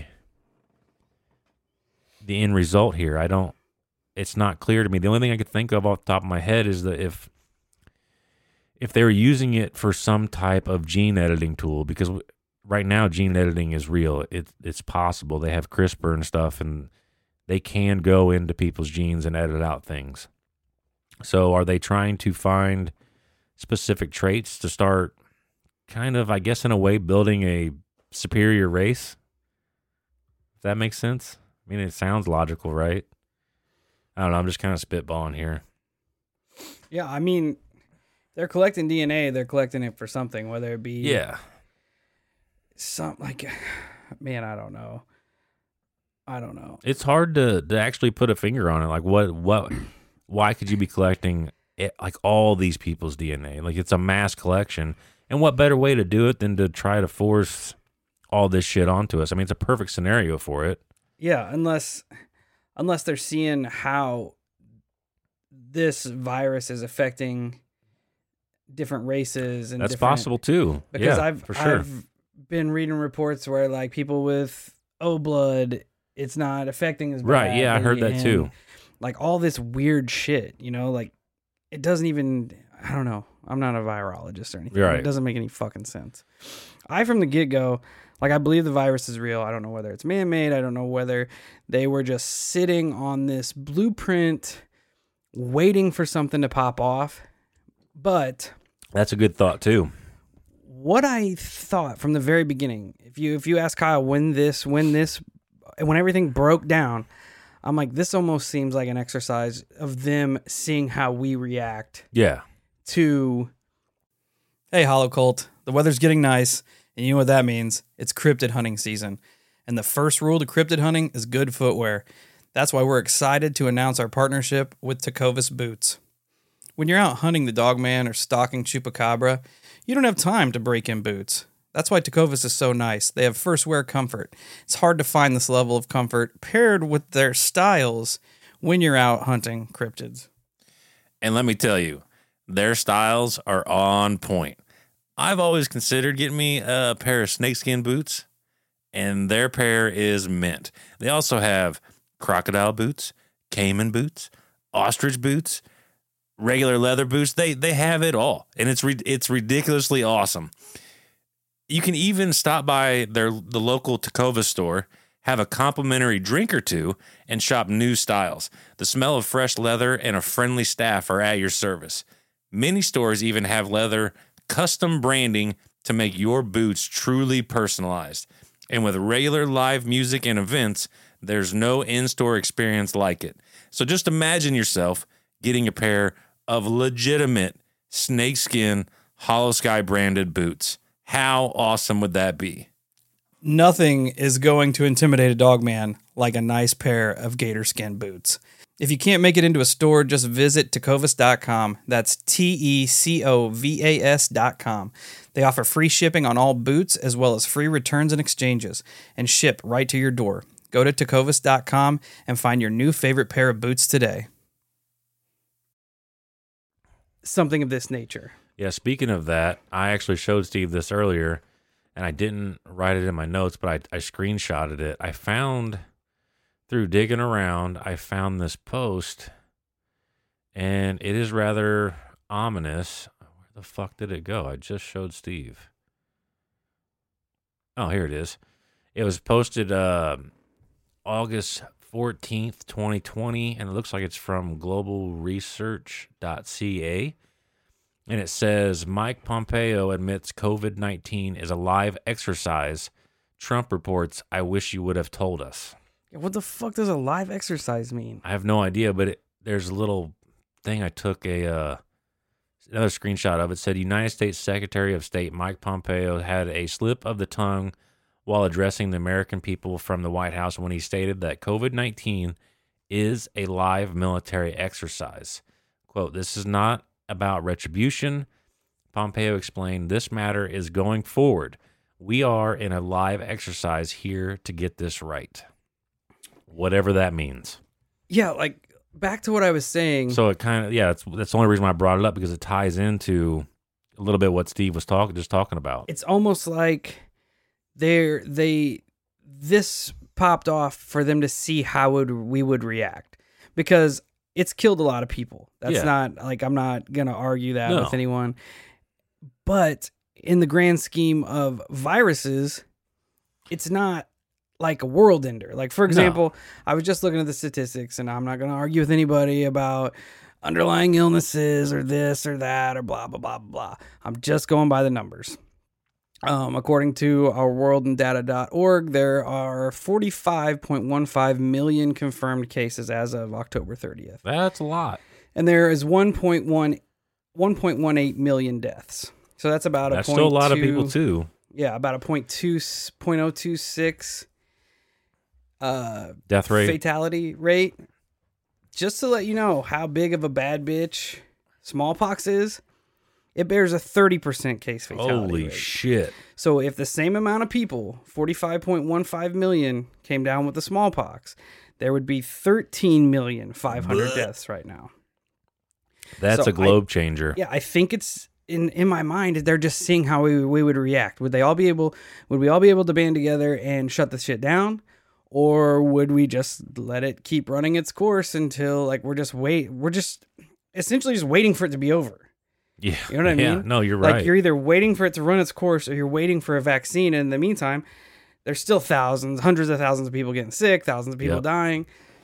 the end result here? I don't, it's not clear to me. The only thing I could think of off the top of my head is that if if they were using it for some type of gene editing tool, because right now gene editing is real. It, it's possible. They have CRISPR and stuff, and they can go into people's genes and edit out things. So are they trying to find specific traits to start kind of, I guess, in a way, building a superior race? If that makes sense? I mean, it sounds logical, right? I don't know. I'm just kind of spitballing here. Yeah, I mean, they're collecting D N A. They're collecting it for something, whether it be yeah, some like, man, I don't know. I don't know. It's hard to to actually put a finger on it. Like, what what? Why could you be collecting it, like all these people's D N A? Like, it's a mass collection, and what better way to do it than to try to force all this shit onto us? I mean, it's a perfect scenario for it. Yeah, unless unless they're seeing how this virus is affecting different races and that's different, possible too. Because yeah, I've for sure. I've been reading reports where like people with O blood, it's not affecting as bad. Right? Yeah, I heard that and, too. Like all this weird shit, you know, like it doesn't even. I don't know. I'm not a virologist or anything. Right. It doesn't make any fucking sense. I from the get go. Like, I believe the virus is real. I don't know whether it's man-made. I don't know whether they were just sitting on this blueprint waiting for something to pop off. But that's a good thought, too. What I thought from the very beginning, if you if you ask Kyle when this, when this, when everything broke down, I'm like, this almost seems like an exercise of them seeing how we react. Yeah. To, hey, Hollow Cult, the weather's getting nice. And you know what that means? It's cryptid hunting season. And the first rule to cryptid hunting is good footwear. That's why we're excited to announce our partnership with Tecovas Boots. When you're out hunting the Dogman or stalking Chupacabra, you don't have time to break in boots. That's why Tecovas is so nice. They have first wear comfort. It's hard to find this level of comfort paired with their styles when you're out hunting cryptids. And let me tell you, their styles are on point. I've always considered getting me a pair of snakeskin boots, and their pair is mint. They also have crocodile boots, caiman boots, ostrich boots, regular leather boots. They they have it all, and it's re- it's ridiculously awesome. You can even stop by their the local Tecovas store, have a complimentary drink or two, and shop new styles. The smell of fresh leather and a friendly staff are at your service. Many stores even have leather custom branding to make your boots truly personalized. And with regular live music and events, there's no in-store experience like it. So just imagine yourself getting a pair of legitimate snakeskin Hollow Sky branded boots. How awesome would that be? Nothing is going to intimidate a dog man like a nice pair of gator skin boots. If you can't make it into a store, just visit tecovas dot com. That's T E C O V A S dot com. They offer free shipping on all boots as well as free returns and exchanges and ship right to your door. Go to tecovas dot com and find your new favorite pair of boots today. Something of this nature. Yeah, speaking of that, I actually showed Steve this earlier, and I didn't write it in my notes, but I, I screenshotted it. I found, through digging around, I found this post, and it is rather ominous. Where the fuck did it go? I just showed Steve. Oh, here it is. It was posted uh, August fourteenth, twenty twenty, and it looks like it's from global research dot c a. And it says, Mike Pompeo admits COVID nineteen is a live exercise. Trump reports, I wish you would have told us. What the fuck does a live exercise mean? I have no idea, but it, there's a little thing I took a uh, another screenshot of. It said United States Secretary of State Mike Pompeo had a slip of the tongue while addressing the American people from the White House when he stated that COVID nineteen is a live military exercise. Quote, this is not about retribution. Pompeo explained, this matter is going forward. We are in a live exercise here to get this right. Whatever that means. Yeah, like, back to what I was saying. So it kind of, yeah, that's, that's the only reason I brought it up, because it ties into a little bit what Steve was talking, just talking about. It's almost like they're, they, this popped off for them to see how would we would react. Because it's killed a lot of people. That's Yeah. not, like, I'm not going to argue that No. with anyone. But in the grand scheme of viruses, it's not like a world ender. Like, for example, I was just looking at the statistics, and I'm not going to argue with anybody about underlying illnesses or this or that or blah, blah, blah, blah. I'm just going by the numbers. Um, according to our world and data dot org, there are forty-five point one five million confirmed cases as of October thirtieth. That's a lot. And there is one point one, one point one eight million deaths. So that's about That's a still a lot of two people, too. Yeah, about a point two, point oh two six uh, Death rate. fatality rate. Just to let you know how big of a bad bitch smallpox is, it bears a thirty percent case fatality Holy rate. shit. So if the same amount of people, forty-five point one five million, came down with the smallpox, there would be thirteen million five hundred deaths right now. That's So a globe changer. Yeah, I think it's in in my mind they're just seeing how we we would react. Would they all be able would we all be able to band together and shut the shit down? Or would we just let it keep running its course until, like, we're just wait we're just essentially just waiting for it to be over? Yeah. You know what I yeah. mean? No, you're Like, right. you're either waiting for it to run its course or you're waiting for a vaccine. And in the meantime, there's still thousands, hundreds of thousands of people getting sick, thousands of people Yep. dying.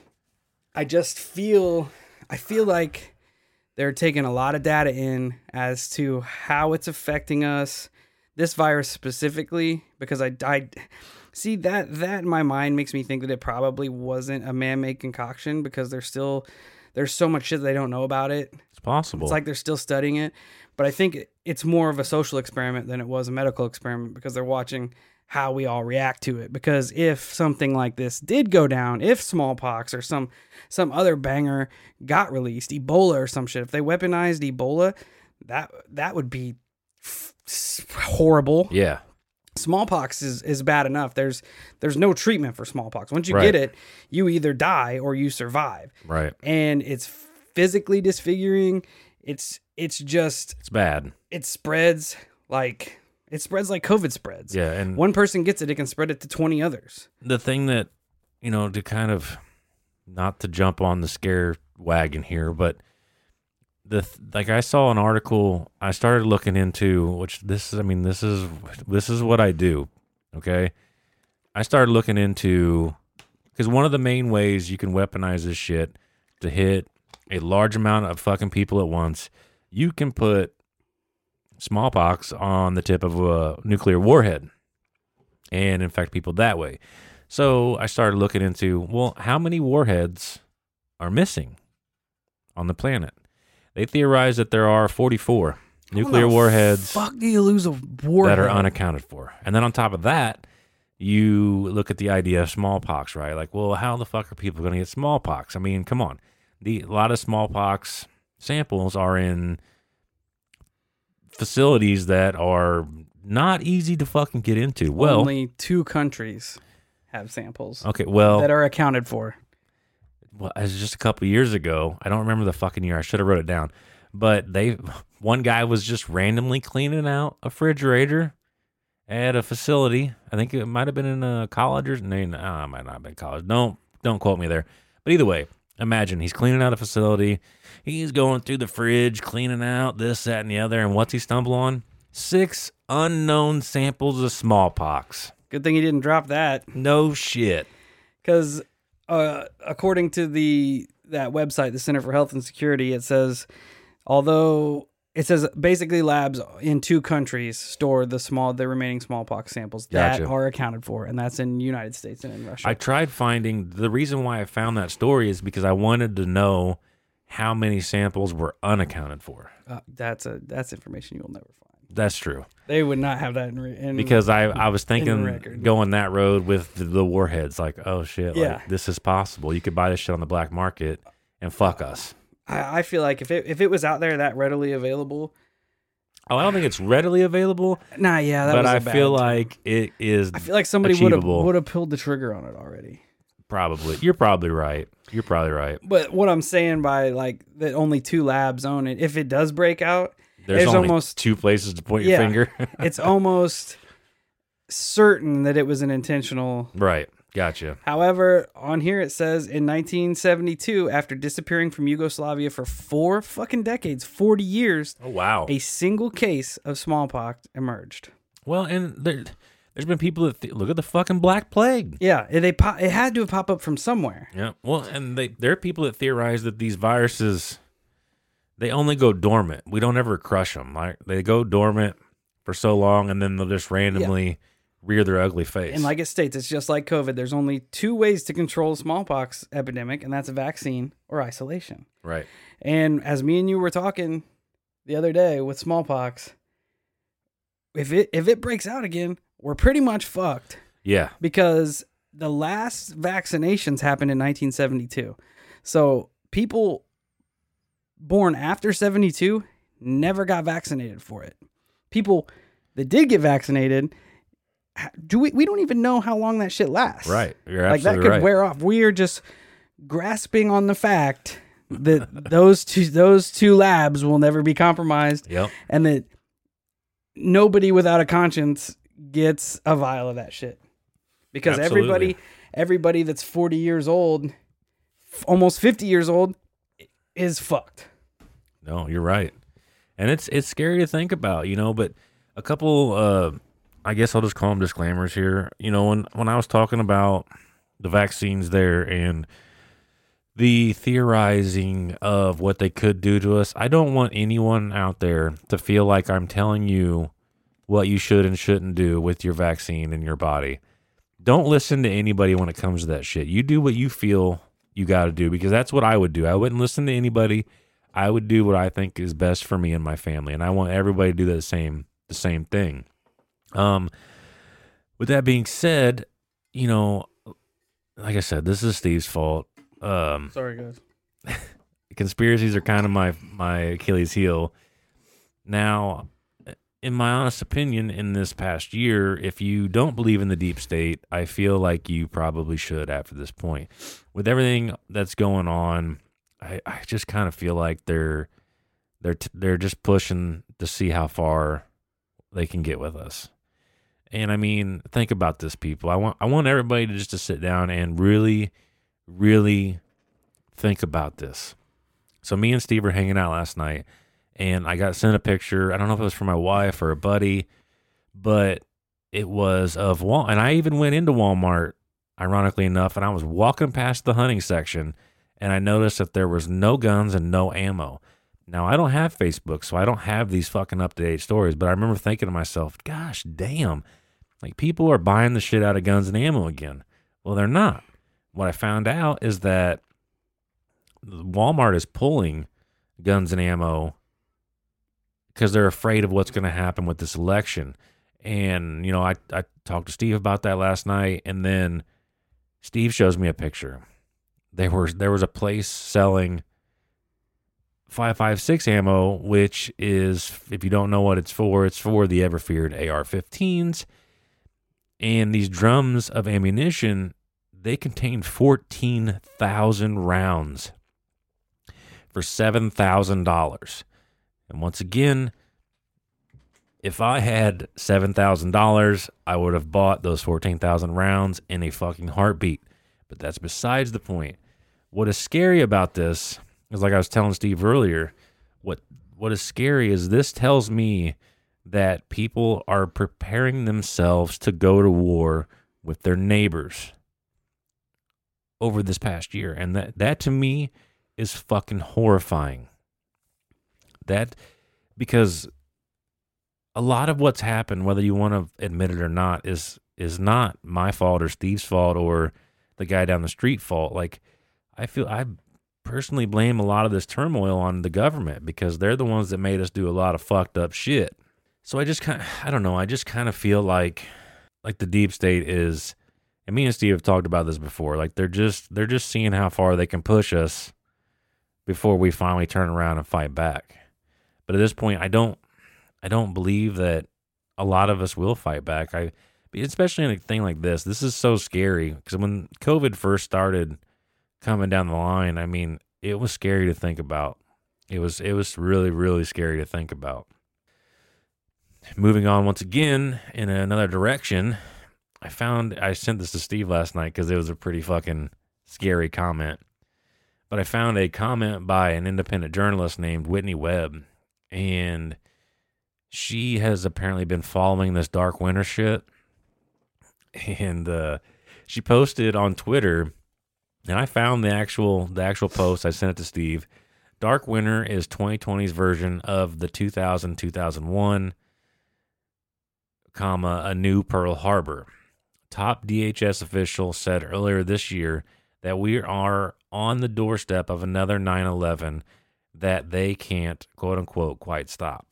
I just feel, I feel like they're taking a lot of data in as to how it's affecting us, this virus specifically, because I, I see that, that in my mind makes me think that it probably wasn't a man-made concoction, because there's still, there's so much shit they don't know about it. It's possible. It's like they're still studying it, but I think it's more of a social experiment than it was a medical experiment, because they're watching how we all react to it. Because if something like this did go down, if smallpox or some some other banger got released, Ebola or some shit, if they weaponized Ebola, that that would be f- horrible. yeah. Smallpox is, is bad enough. There's there's no treatment for smallpox. Once you Right. get it, you either die or you survive. Right. And it's physically disfiguring. It's it's just It's bad. it spreads like it spreads like COVID spreads. Yeah. And One person gets it, it can spread it to twenty others. the thing that, you know, to kind of, not to jump on the scare wagon here, but the th- like I saw an article, I started looking into, which this is, I mean, this is this is what I do. Okay, I started looking into, because one of the main ways you can weaponize this shit to hit a large amount of fucking people at once, you can put smallpox on the tip of a nuclear warhead and infect people that way. So I started looking into, well, how many warheads are missing on the planet? They theorize that there are forty-four nuclear warheads fuck do you lose a warhead? that are unaccounted for. And then on top of that, you look at the idea of smallpox, right? Like, well, how the fuck are people going to get smallpox? I mean, come on. The a lot of smallpox samples are in facilities that are not easy to fucking get into. Well, only two countries have samples okay, well, that are accounted for. well, as just a couple of years ago, I don't remember the fucking year. I should have wrote it down. But they, one guy was just randomly cleaning out a refrigerator at a facility. I think it might have been in a college or no, no, it might not have been college. Don't don't quote me there. But either way, imagine he's cleaning out a facility. He's going through the fridge, cleaning out this, that, and the other. And what's he stumble on? Six unknown samples of smallpox. Good thing he didn't drop that, No shit. because uh, according to the that website, the Center for Health and Security, it says although it says basically labs in two countries store the small the remaining smallpox samples that Gotcha. are accounted for, and that's in the United States and in Russia. I tried finding, the reason why I found that story is because I wanted to know how many samples were unaccounted for. uh, that's a that's information you'll never find. That's true. They would not have that in, re- in Because I, I was the thinking record. going that road with the, the warheads, like, oh shit, Yeah. like, this is possible. You could buy this shit on the black market and fuck us. I, I feel like if it if it was out there that readily available, Oh, I don't think it's readily available, nah, yeah, that but was a I bad feel time. like it is I feel like somebody would have achievable. would have pulled the trigger on it already. probably. You're probably right. You're probably right. But what I'm saying by like that only two labs own it, if it does break out, There's It's only almost- two places to point your Yeah. finger. it's almost certain that it was an intentional. Right. Gotcha. However, on here it says in nineteen seventy-two, after disappearing from Yugoslavia for four fucking decades, forty years, Oh, wow. a single case of smallpox emerged. Well, and there, there's been people that th- look at the fucking Black Plague. Yeah, it, they pop, it had to have popped up from somewhere. Yeah. Well, and they there are people that theorize that these viruses, they only go dormant. We don't ever crush them. Like they go dormant for so long, and then they'll just randomly rear their ugly face. And like it states, it's just like COVID. There's only two ways to control the smallpox epidemic, and that's a vaccine or isolation. right. And as me and you were talking the other day with smallpox, if it if it breaks out again, we're pretty much fucked, Yeah. because the last vaccinations happened in nineteen seventy-two. So people born after seventy-two never got vaccinated for it. People that did get vaccinated, do we we don't even know how long that shit lasts. Right. You're Like that absolutely could right. wear off. We are just grasping on the fact that those two those two labs will never be compromised, Yep. and that nobody without a conscience gets a vial of that shit. Because Absolutely. everybody everybody that's forty years old, f- almost fifty years old, is fucked. No, you're right. And it's it's scary to think about, you know, but a couple uh I guess I'll just call them disclaimers here. You know, when when I was talking about the vaccines there and the theorizing of what they could do to us, I don't want anyone out there to feel like I'm telling you what you should and shouldn't do with your vaccine in your body. Don't listen to anybody when it comes to that shit. You do what you feel you got to do, because that's what I would do. I wouldn't listen to anybody. I would do what I think is best for me and my family, and I want everybody to do the same the same thing. Um, with that being said, you know, like I said, this is Steve's fault. Um, Sorry, guys. conspiracies are kind of my my Achilles heel. Now, in my honest opinion, in this past year, if you don't believe in the deep state, I feel like you probably should after this point. With everything that's going on, I, I just kind of feel like they're they're t- they're just pushing to see how far they can get with us. And I mean, think about this, people. I want I want everybody to just to sit down and really, really think about this. So me and Steve were hanging out last night, and I got sent a picture. I don't know if it was from my wife or a buddy, but it was of Wal. And I even went into Walmart, ironically enough, and I was walking past the hunting section, and I noticed that there was no guns and no ammo. Now, I don't have Facebook, so I don't have these fucking up-to-date stories, but I remember thinking to myself, gosh, damn, like people are buying the shit out of guns and ammo again. Well, they're not. What I found out is that Walmart is pulling guns and ammo because they're afraid of what's going to happen with this election. And, you know, I, I talked to Steve about that last night, and then Steve shows me a picture. There was, there was a place selling five five six ammo, which is, if you don't know what it's for, it's for the ever-feared A R fifteens. And these drums of ammunition, they contain fourteen thousand rounds for seven thousand dollars. And once again, if I had seven thousand dollars, I would have bought those fourteen thousand rounds in a fucking heartbeat. But that's besides the point. What is scary about this is, like I was telling Steve earlier, what what is scary is this tells me that people are preparing themselves to go to war with their neighbors over this past year. And that, that to me is fucking horrifying. That, because a lot of what's happened, whether you want to admit it or not, is is not my fault or Steve's fault or the guy down the street fault. Like, I feel I personally blame a lot of this turmoil on the government because they're the ones that made us do a lot of fucked up shit. So I just kind of, I don't know, I just kind of feel like like the deep state is, and me and Steve have talked about this before, like they're just they're just seeing how far they can push us before we finally turn around and fight back. But at this point, I don't I don't believe that a lot of us will fight back. I especially in a thing like this. This is so scary because when COVID first started coming down the line, I mean, it was scary to think about. It was it was really really scary to think about. Moving on once again in another direction, I found, I sent this to Steve last night because it was a pretty fucking scary comment. But I found a comment by an independent journalist named Whitney Webb. And she has apparently been following this Dark Winter shit. And uh, she posted on Twitter, and I found the actual the actual post. I sent it to Steve. Dark Winter is twenty twenty's version of the two thousand two thousand one comma, a new Pearl Harbor. Top D H S official said earlier this year that we are on the doorstep of another nine eleven that they can't, quote unquote, quite stop.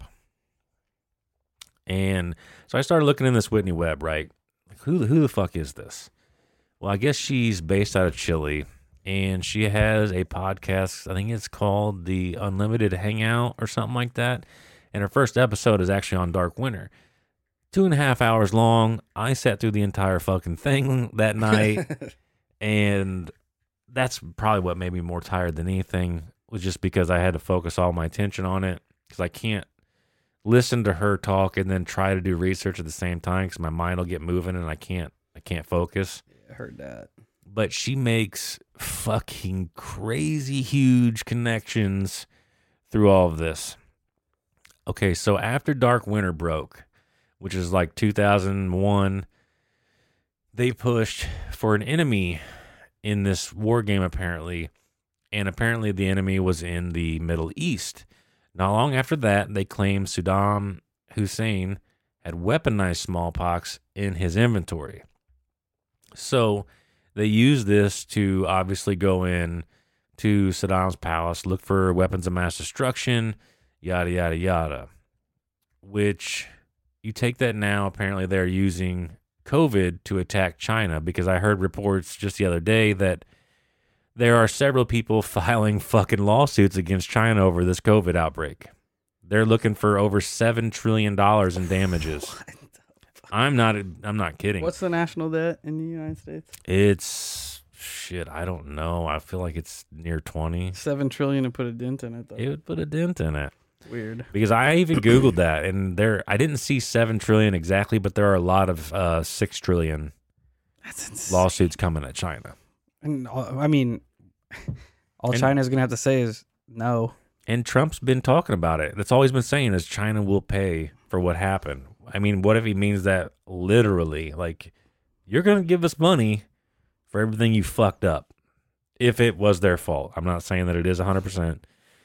And so I started looking in this Whitney Webb, right? Like, who, who the fuck is this? Well, I guess she's based out of Chile, and she has a podcast. I think it's called The Unlimited Hangout or something like that. And her first episode is actually on Dark Winter. Two and a half hours long. I sat through the entire fucking thing that night. And that's probably what made me more tired than anything, was just because I had to focus all my attention on it. Because I can't listen to her talk and then try to do research at the same time because my mind will get moving and I can't I can't focus. I heard that. But she makes fucking crazy huge connections through all of this. Okay, so after Dark Winter broke, which is like two thousand one, they pushed for an enemy in this war game, apparently, and apparently the enemy was in the Middle East. Not long after that, they claimed Saddam Hussein had weaponized smallpox in his inventory. So they used this to obviously go in to Saddam's palace, look for weapons of mass destruction, yada, yada, yada, which... You take that now, apparently they're using COVID to attack China, because I heard reports just the other day that there are several people filing fucking lawsuits against China over this COVID outbreak. They're looking for over seven trillion dollars in damages. I'm not I'm not kidding. What's the national debt in the United States? It's shit, I don't know. I feel like it's near twenty. Seven trillion to put a dent in it, though. It would put a dent in it. Weird. Because I even Googled that, and there I didn't see seven trillion exactly, but there are a lot of uh, six trillion That's lawsuits coming at China. And uh, I mean, all and, China's gonna have to say is no. And Trump's been talking about it. That's all he's been saying is China will pay for what happened. I mean, what if he means that literally? Like, you're gonna give us money for everything you fucked up, if it was their fault. I'm not saying that it is one hundred percent.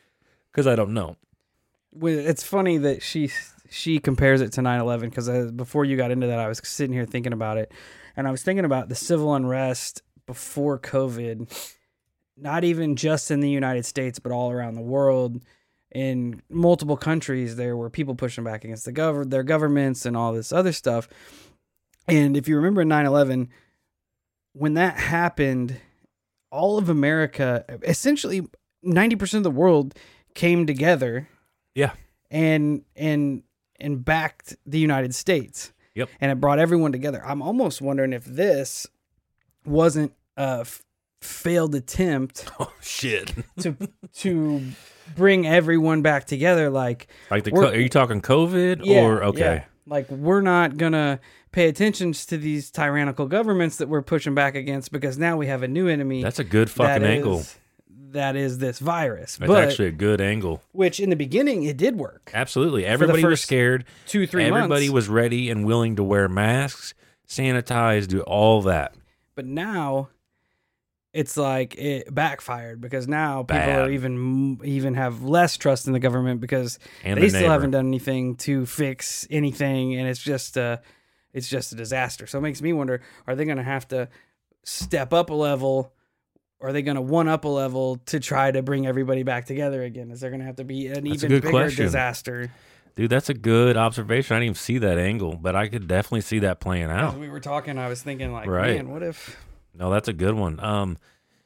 because I don't know. Well, it's funny that she she compares it to nine eleven because before you got into that, I was sitting here thinking about it, and I was thinking about the civil unrest before COVID, not even just in the United States, but all around the world. In multiple countries, there were people pushing back against the gov- their governments and all this other stuff. And if you remember nine eleven, when that happened, all of America, essentially ninety percent of the world came together. Yeah. And and and backed the United States. Yep. And it brought everyone together. I'm almost wondering if this wasn't a f- failed attempt Oh shit! to to bring everyone back together. Like, Like the we're- co- are you talking COVID yeah, or okay? yeah. Like, we're not gonna pay attention to these tyrannical governments that we're pushing back against because now we have a new enemy. That's a good fucking that angle. is- that is this virus. That's but actually a good angle. which in the beginning it did work. Absolutely, everybody was first scared. Two three Everybody months. was ready and willing to wear masks, sanitize, do all that. But now it's like it backfired because now people Bad. are even even have less trust in the government because And they the still neighbor. haven't done anything to fix anything, and it's just a it's just a disaster. So it makes me wonder: are they going to have to step up a level? Or are they going to one up a level to try to bring everybody back together again? Is there going to have to be an That's a even good bigger question. disaster? Dude, that's a good observation. I didn't even see that angle, but I could definitely see that playing As out. we were talking, I was thinking like, Right. man, what if? No, that's a good one. Um,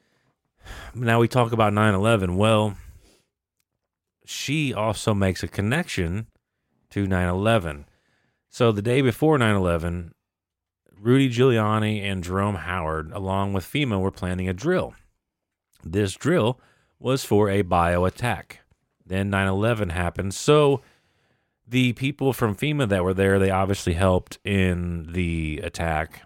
now we talk about nine eleven. Well, she also makes a connection to nine eleven. So the day before nine eleven, Rudy Giuliani and Jerome Howard, along with FEMA, were planning a drill. This drill was for a bio attack. Then nine eleven happened. So the people from FEMA that were there, they obviously helped in the attack.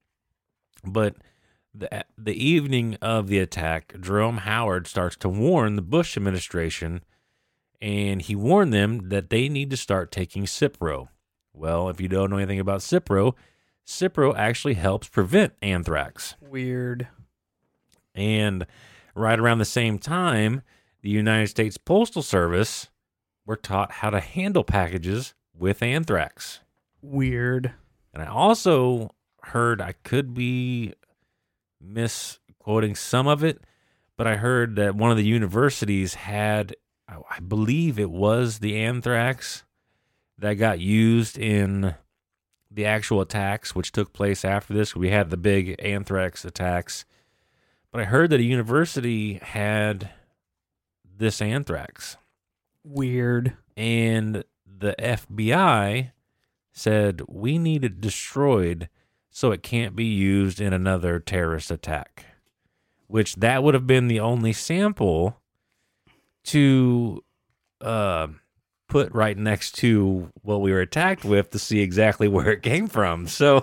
But the, the evening of the attack, Jerome Howard starts to warn the Bush administration, and he warned them that they need to start taking Cipro. Well, if you don't know anything about Cipro, Cipro actually helps prevent anthrax. Weird. And right around the same time, the United States Postal Service were taught how to handle packages with anthrax. Weird. And I also heard, I could be misquoting some of it, but I heard that one of the universities had, I believe it was the anthrax that got used in the actual attacks, which took place after this. We had the big anthrax attacks. But I heard that a university had this anthrax. Weird. And the F B I said, we need it destroyed so it can't be used in another terrorist attack. Which that would have been the only sample to uh, put right next to what we were attacked with to see exactly where it came from. So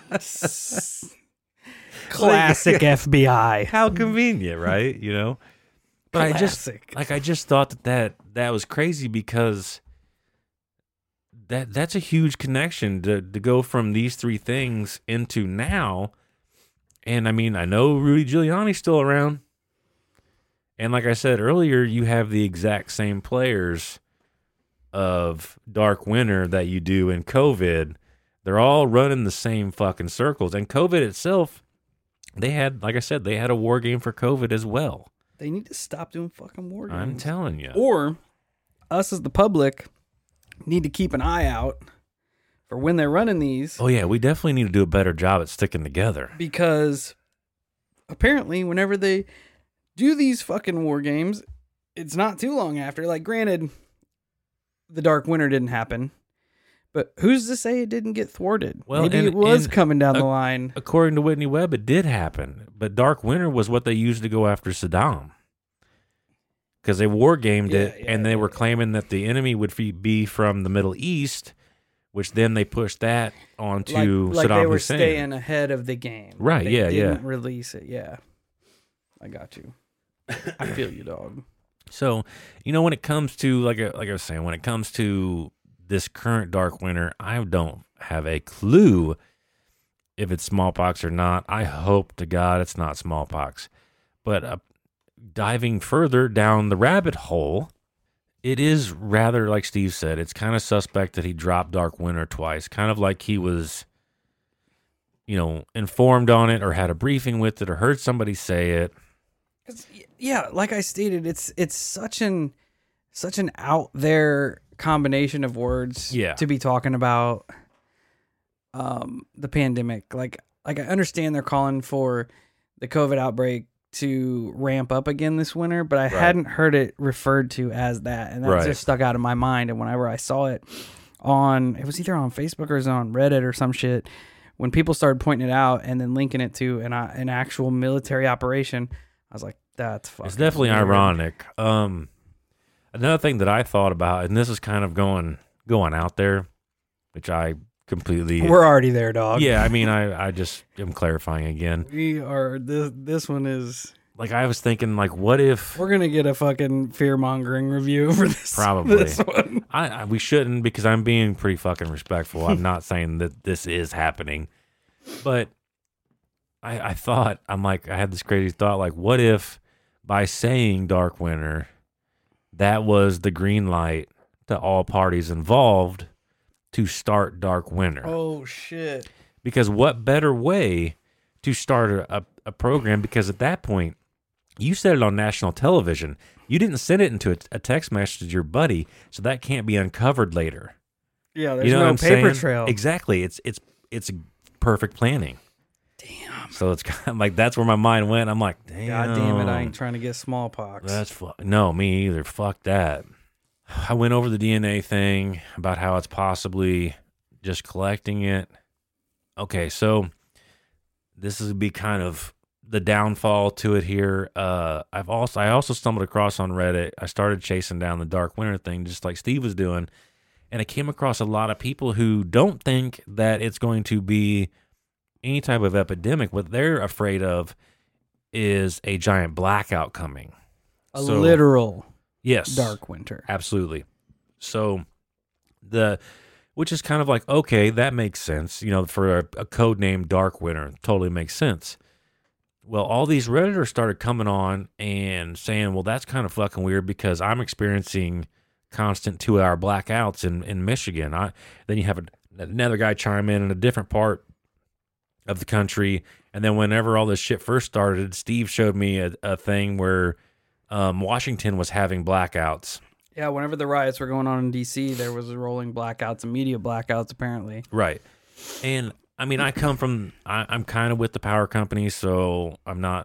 Classic F B I. how convenient, right? You know? But I just Classic. like I just thought that, that that was crazy because that that's a huge connection to to go from these three things into now. And I mean, I know Rudy Giuliani's still around. And like I said earlier, you have the exact same players of Dark Winter that you do in COVID. They're all running the same fucking circles. And COVID itself, they had, like I said, they had a war game for COVID as well. They need to stop doing fucking war games. I'm telling you. Or us as the public need to keep an eye out for when they're running these, Oh, yeah, we definitely need to do a better job at sticking together. because apparently whenever they do these fucking war games, it's not too long after. Like, granted, the Dark Winter didn't happen, but who's to say it didn't get thwarted? Well, Maybe and- it was and coming down a- the line. According to Whitney Webb, it did happen. But Dark Winter was what they used to go after Saddam. Because they war gamed it, Yeah, yeah, and they yeah, were yeah. claiming that the enemy would fe- be from the Middle East, which then they pushed that onto like, like Saddam they were Hussein. staying ahead of the game. Right, They yeah, yeah. didn't release it. Yeah. I got you. I feel you, dog. So, you know, when it comes to, like I, like I was saying, when it comes to this current Dark Winter, I don't have a clue if it's smallpox or not. I hope to God it's not smallpox. But uh, diving further down the rabbit hole, it is rather, like Steve said, it's kind of suspect that he dropped Dark Winter twice, kind of like he was, you know, informed on it or had a briefing with it or heard somebody say it. 'Cause, yeah, like I stated, it's it's such an such an out there combination of words Yeah. to be talking about um, the pandemic. Like, like I understand they're calling for the COVID outbreak to ramp up again this winter, but I Right. hadn't heard it referred to as that, and that Right. just stuck out in my mind. And whenever I saw it on, it was either on Facebook or it was on Reddit or some shit, when people started pointing it out and then linking it to an uh, an actual military operation, I was like, that's fucking It's definitely weird. ironic. Um, another thing that I thought about, and this is kind of going going out there, which I completely We're already there, dog. yeah. I mean, I I just am clarifying again. We are. This this one is. Like I was thinking, like, what if We're gonna get a fucking fear mongering review for this. Probably. This one. I, I we shouldn't, because I'm being pretty fucking respectful. I'm not saying that this is happening, but I I thought I'm like I had this crazy thought, like, what if by saying Dark Winter, that was the green light to all parties involved to start Dark Winter? Oh shit. Because what better way to start a, a, a program? Because at that point, you said it on national television. You didn't send it into a, a text message to your buddy, so that can't be uncovered later. Yeah, there's You know no what I'm paper saying? trail. Exactly. It's it's it's perfect planning. Damn. So it's kind of like that's where my mind went. I'm like, damn. God damn it! I ain't trying to get smallpox. That's fu- no, me either. Fuck that. I went over the D N A thing about how it's possibly just collecting it. Okay, so this is be kind of the downfall to it here. Uh, I've also I also stumbled across on Reddit. I started chasing down the Dark Winter thing, just like Steve was doing, and I came across a lot of people who don't think that it's going to be any type of epidemic. What they're afraid of is a giant blackout coming. a So- literal Yes. dark winter. Absolutely. So the, which is kind of like, okay, that makes sense. You know, for a, a code name Dark Winter, totally makes sense. Well, all these Redditors started coming on and saying, well, that's kind of fucking weird because I'm experiencing constant two hour blackouts in, in Michigan. I, then you have a, another guy chime in in a different part of the country. And then whenever all this shit first started, Steve showed me a, a thing where um, Washington was having blackouts. Yeah, whenever the riots were going on in D C, there was rolling blackouts, immediate blackouts, apparently. Right. And I mean, I come from, I, I'm kind of with the power company, so I'm not,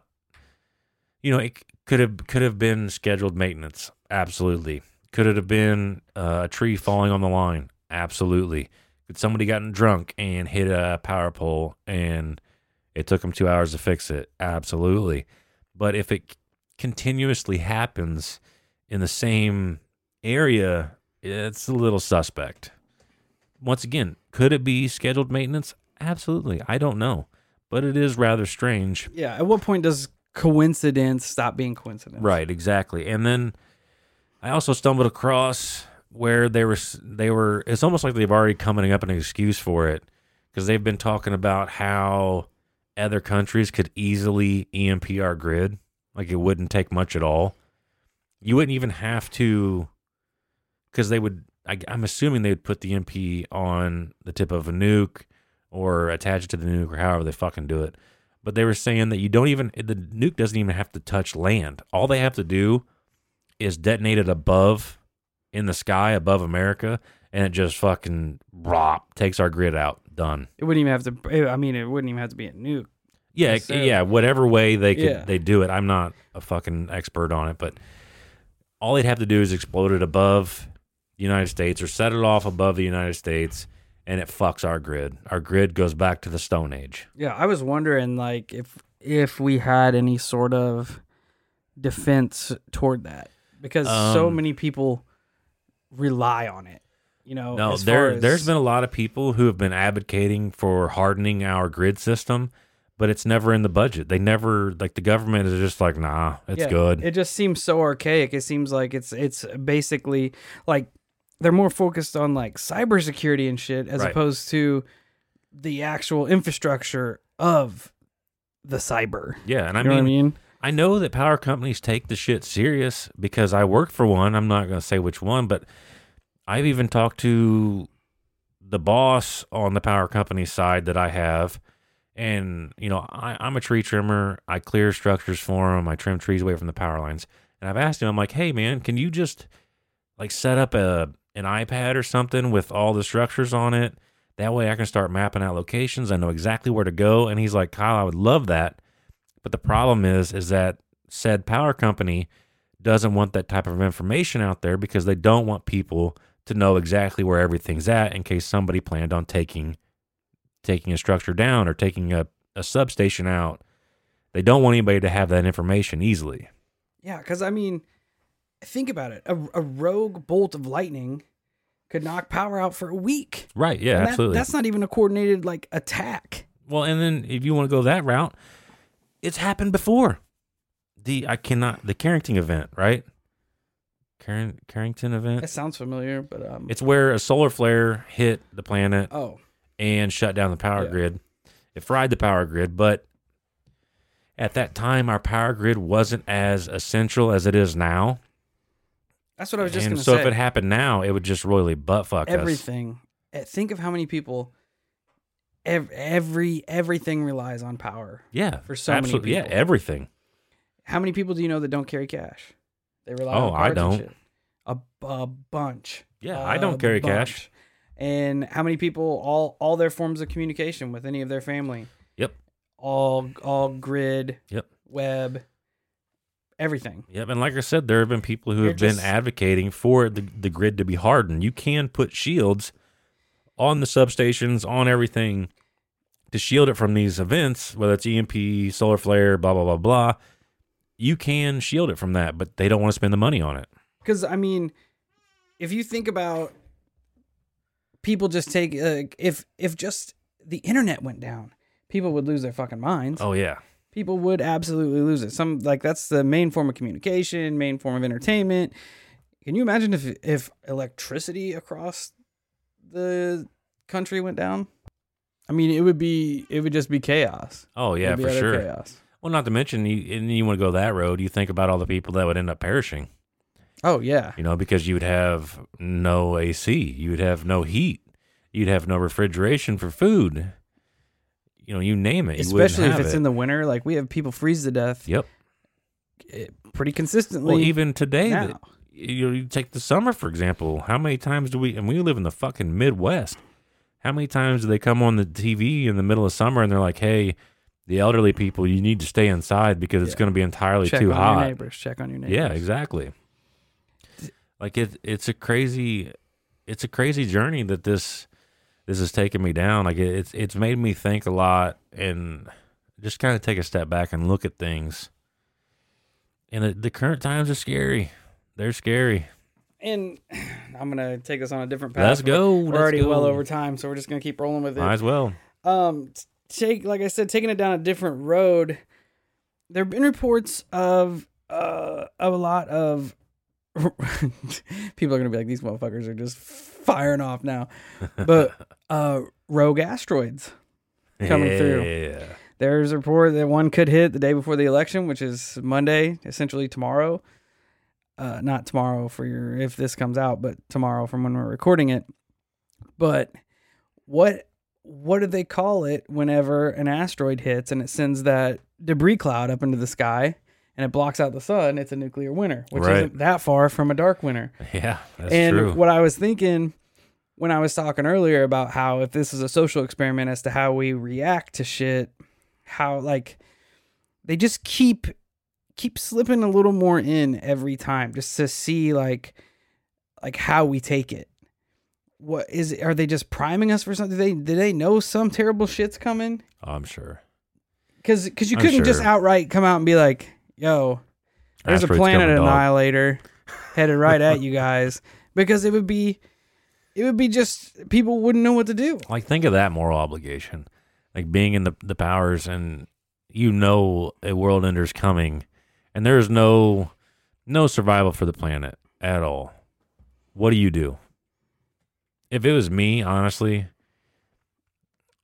you know, it could have, could have been scheduled maintenance. Absolutely. Could it have been uh, a tree falling on the line? Absolutely. Could somebody gotten drunk and hit a power pole and it took them two hours to fix it? Absolutely. But if it continuously happens in the same area, it's a little suspect. Once again, could it be scheduled maintenance? Absolutely. I don't know, but it is rather strange. Yeah, at what point does coincidence stop being coincidence? Right, exactly. And then I also stumbled across where they were they were it's almost like they've already coming up with an excuse for it, because they've been talking about how other countries could easily E M P our grid. Like, it wouldn't take much at all. You wouldn't even have to, because they would, I, I'm assuming they would put the E M P on the tip of a nuke or attach it to the nuke or however they fucking do it. But they were saying that you don't even, the nuke doesn't even have to touch land. All they have to do is detonate it above, in the sky above America, and it just fucking rop, takes our grid out. Done. It wouldn't even have to, I mean, it wouldn't even have to be a nuke. Yeah, it- necessarily. yeah, whatever way they could Yeah. they do it. I'm not a fucking expert on it, but all they'd have to do is explode it above the United States or set it off above the United States, and it fucks our grid. Our grid goes back to the Stone Age. Yeah, I was wondering, like, if if we had any sort of defense toward that, because so Um, many people rely on it. You know, No, as there far as, there's been a lot of people who have been advocating for hardening our grid system, but it's never in the budget. They never, like, the government is just like, nah, it's Yeah, good. It just seems so archaic. It seems like it's it's basically like they're more focused on like cybersecurity and shit as Right. opposed to the actual infrastructure of the cyber. yeah, and I you know mean, what I mean? I know that power companies take the shit serious because I work for one. I'm not going to say which one, but I've even talked to the boss on the power company side that I have. And, you know, I, I'm a tree trimmer. I clear structures for them. I trim trees away from the power lines. And I've asked him, I'm like, hey, man, can you just like set up a an iPad or something with all the structures on it? That way I can start mapping out locations. I know exactly where to go. And he's like, Kyle, I would love that. But the problem is, is that said power company doesn't want that type of information out there because they don't want people to know exactly where everything's at in case somebody planned on taking taking a structure down or taking a, a substation out. They don't want anybody to have that information easily. Yeah, because, I mean, think about it. A, a rogue bolt of lightning could knock power out for a week. Right, yeah, and absolutely. That, that's not even a coordinated, like, attack. Well, and then if you want to go that route, it's happened before. The I cannot the Carrington event, right? Carring, Carrington event. It sounds familiar, but um, it's where a solar flare hit the planet oh, and shut down the power yeah. grid. It fried the power grid, but at that time, our power grid wasn't as essential as it is now. That's what I was just and going to so say. if it happened now, it would just really butt fuck us. Everything. Eh, Think of how many people. Every, every everything relies on power. Yeah, for so absolutely. many people. Yeah, everything. How many people do you know that don't carry cash? They rely Oh, on I cards and don't. shit. A, a bunch. Yeah, A I don't carry bunch. cash. And how many people all all their forms of communication with any of their family? Yep. All all grid. Yep. Web. Everything. Yep, and like I said, there have been people who You're have been just- advocating for the, the grid to be hardened. You can put shields on the substations, on everything, to shield it from these events, whether it's E M P, solar flare, blah, blah, blah, blah. You can shield it from that, but they don't want to spend the money on it. Because, I mean, if you think about people just take, uh, if if just the internet went down, people would lose their fucking minds. Oh, yeah. People would absolutely lose it. Some, like, that's the main form of communication, main form of entertainment. Can you imagine if if electricity across the country went down? I mean, it would be, it would just be chaos. Oh, yeah, It'd be for utter sure. Chaos. Well, not to mention, you, and you want to go that road, you think about all the people that would end up perishing, Oh, yeah. you know, because you would have no A C, you would have no heat, you'd have no refrigeration for food. You know, you name it. You Especially if have it's it. in the winter. Like, we have people freeze to death Yep. eh, pretty consistently. Well, even today, now. that, you, you take the summer, for example. How many times do we, and we live in the fucking Midwest, how many times do they come on the T V in the middle of summer and they're like, hey, the elderly people, you need to stay inside because it's Yeah. going to be entirely Check too on hot. your neighbors. Check on your neighbors. Yeah, exactly. Like it, it's a crazy, it's a crazy journey that this, this has taken me down. Like it, it's, it's made me think a lot and just kind of take a step back and look at things. And the, the current times are scary. They're scary. And I'm going to take us on a different path. Let's go. We're Let's already go. well over time, so we're just going to keep rolling with it. Might as well. Um, t- take like I said, taking it down a different road. There have been reports of uh of a lot of people are gonna be like, these motherfuckers are just firing off now, but uh, rogue asteroids coming yeah. through. There's a report that one could hit the day before the election, which is Monday, essentially tomorrow. Uh, not tomorrow for your if this comes out, but tomorrow from when we're recording it. But what what do they call it whenever an asteroid hits and it sends that debris cloud up into the sky and it blocks out the sun? It's a nuclear winter, which Right. isn't that far from a dark winter. Yeah, that's and true. what I was thinking when I was talking earlier about how if this is a social experiment as to how we react to shit, how like they just keep keep slipping a little more in every time just to see like like how we take it. What is are they just priming us for something? Do they do they know some terrible shit's coming? Oh, I'm sure. Because because you I'm couldn't just sure. outright come out and be like, "Yo, there's Asteroid's a planet coming, dog. annihilator headed right at you guys," because it would be it would be just people wouldn't know what to do. Like, think of that moral obligation. Like being in the, the powers and you know a world ender's coming and there's no no survival for the planet at all. What do you do? If it was me, honestly,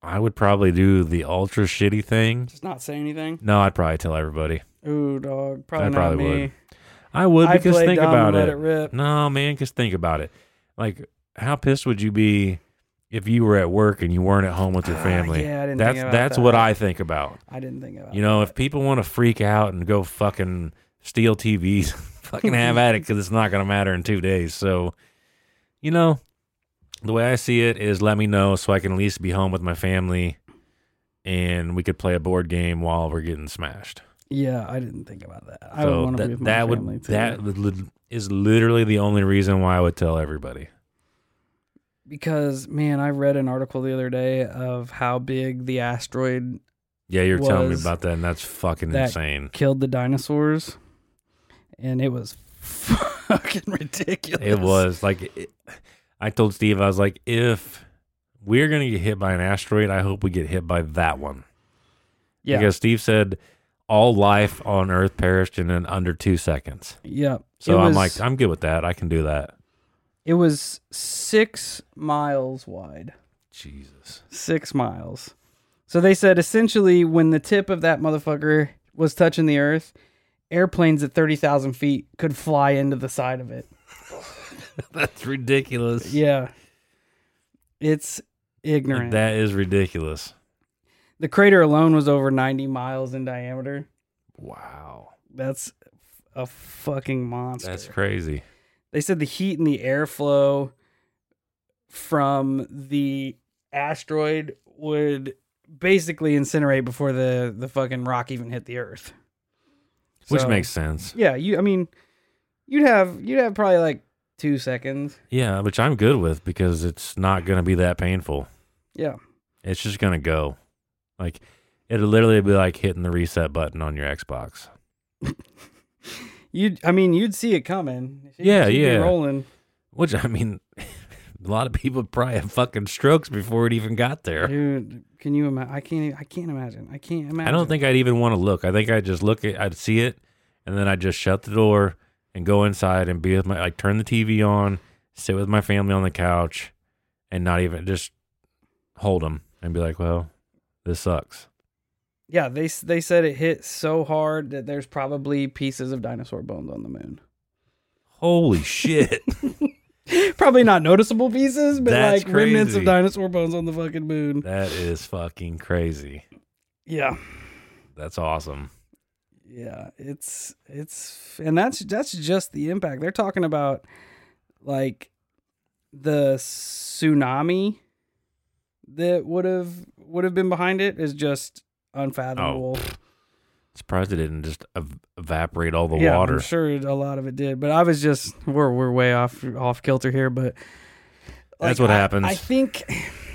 I would probably do the ultra shitty thing. Just not say anything. No, I'd probably tell everybody. Ooh, dog. Probably I not probably me. would. I would I'd because play think dumb about and let it. it rip. No, man, because think about it. Like, how pissed would you be if you were at work and you weren't at home with your Ah, family? yeah, I didn't that's think about that's that. what I think about. I didn't think about You know, that. if people want to freak out and go fucking steal T Vs, fucking have at it because it's not going to matter in two days. So, you know, the way I see it is let me know so I can at least be home with my family and we could play a board game while we're getting smashed. Yeah, I didn't think about that. I So would want to that, be with my that family would too. that would li- is literally the only reason why I would tell everybody. Because, man, I read an article the other day of how big the asteroid Yeah, you're telling me was about that, and that's fucking that insane. killed the dinosaurs. And it was fucking ridiculous. It was like it, I told Steve, I was like, if we're gonna get hit by an asteroid, I hope we get hit by that one. Yeah. Because Steve said all life on Earth perished in under two seconds. Yeah. So It I'm was- like, I'm good with that. I can do that. It was six miles wide. Jesus. Six miles. So they said essentially when the tip of that motherfucker was touching the earth, airplanes at thirty thousand feet could fly into the side of it. That's ridiculous. Yeah. It's ignorant. That is ridiculous. The crater alone was over ninety miles in diameter. Wow. That's a fucking monster. That's crazy. They said the heat and the airflow from the asteroid would basically incinerate before the, the fucking rock even hit the earth. Which So, makes sense. yeah, you I mean you'd have you'd have probably like two seconds. Yeah, which I'm good with because it's not going to be that painful. Yeah. It's just going to go. Like, it'll literally be like hitting the reset button on your Xbox. You'd I mean you'd see it coming. She'd- Yeah, she'd be yeah. rolling. Which, I mean, a lot of people probably have fucking strokes before it even got there. Dude, can you imagine? I can't e, I can't imagine. I can't imagine. I don't think I'd even want to look. I think I'd just look at, I'd see it, and then I'd just shut the door and go inside and be with my, like, turn the T V on, sit with my family on the couch, and not even, just hold them and be like, well, this sucks. Yeah, they they said it hit so hard that there's probably pieces of dinosaur bones on the moon. Holy shit. Probably not noticeable pieces, but That's like remnants of crazy. dinosaur bones on the fucking moon. That is fucking crazy. Yeah. That's awesome. Yeah, it's it's and that's that's just the impact. They're talking about like the tsunami that would have would have been behind it is just unfathomable. Surprised it didn't just ev- evaporate all the yeah, water. I'm sure a lot of it did, but I was just we're we're way off off kilter here, but That's like, what I- happens. I think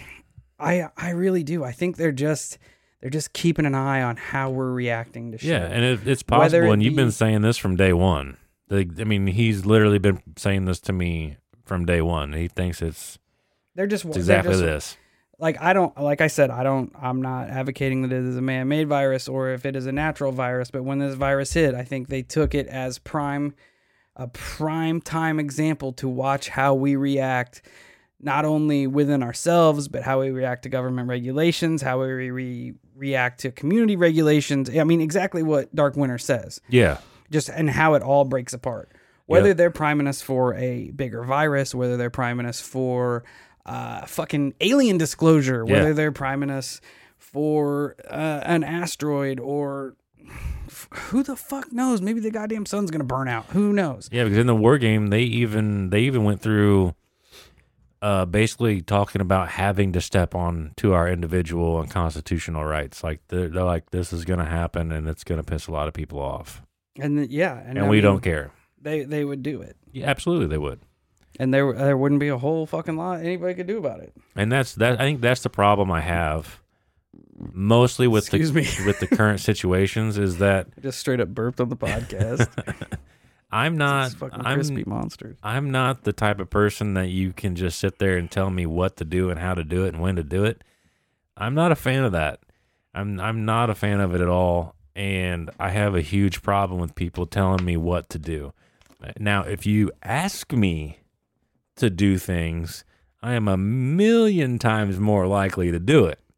I I really do. I think they're just they're just keeping an eye on how we're reacting to shit. Yeah, and it, it's Whether possible, it and you've be- been saying this from day one. The, I mean, he's literally been saying this to me from day one. He thinks it's, they're just it's they're exactly just- this. Like I don't like I said I don't I'm not advocating that it is a man-made virus or if it is a natural virus, but when this virus hit, I think they took it as prime a prime time example to watch how we react not only within ourselves, but how we react to government regulations, how we re- react to community regulations. I mean, exactly what Dark Winter says, Yeah, just and how it all breaks apart. Whether Yep. they're priming us for a bigger virus, whether they're priming us for uh, fucking alien disclosure, whether Yeah. they're priming us for uh, an asteroid or who the fuck knows? Maybe the goddamn sun's gonna burn out. Who knows? yeah. Because in the war game, they even they even went through, uh, basically talking about having to step on to our individual and constitutional rights. Like they're, they're like, this is gonna happen, and it's gonna piss a lot of people off, And the, yeah, and, and I we mean, don't care. They they would do it, Yeah, absolutely, they would. and there there wouldn't be a whole fucking lot anybody could do about it. And that's that. I think that's the problem I have, mostly with Excuse the me. with the current situations, is that I just straight up burped on the podcast. I'm not. These fucking I'm crispy monsters. I'm not the type of person that you can just sit there and tell me what to do and how to do it and when to do it. I'm not a fan of that. I'm I'm not a fan of it at all, and I have a huge problem with people telling me what to do. Now, if you ask me to do things, I am a million times more likely to do it.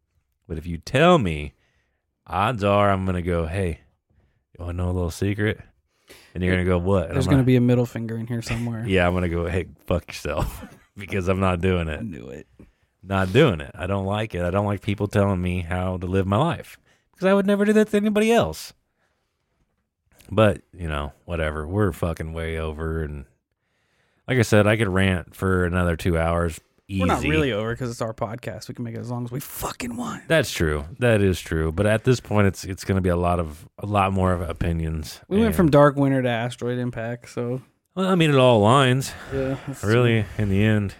But if you tell me, odds are I'm going to go, hey, you want to know a little secret? And you're going to go, what? And There's going to be a middle finger in here somewhere. Yeah, I'm going to go, hey, fuck yourself. Because I'm not doing it. I knew it. Not doing it. I don't like it. I don't like people telling me how to live my life. Because I would never do that to anybody else. But, you know, whatever. We're fucking way over. And like I said, I could rant for another two hours. Easy. We're not really over because it's our podcast. We can make it as long as we fucking want. That's true. That is true. But at this point, it's it's going to be a lot of a lot more of opinions. We went from Dark Winter to Asteroid Impact, so well, I mean, it all aligns. Yeah, really, in the end.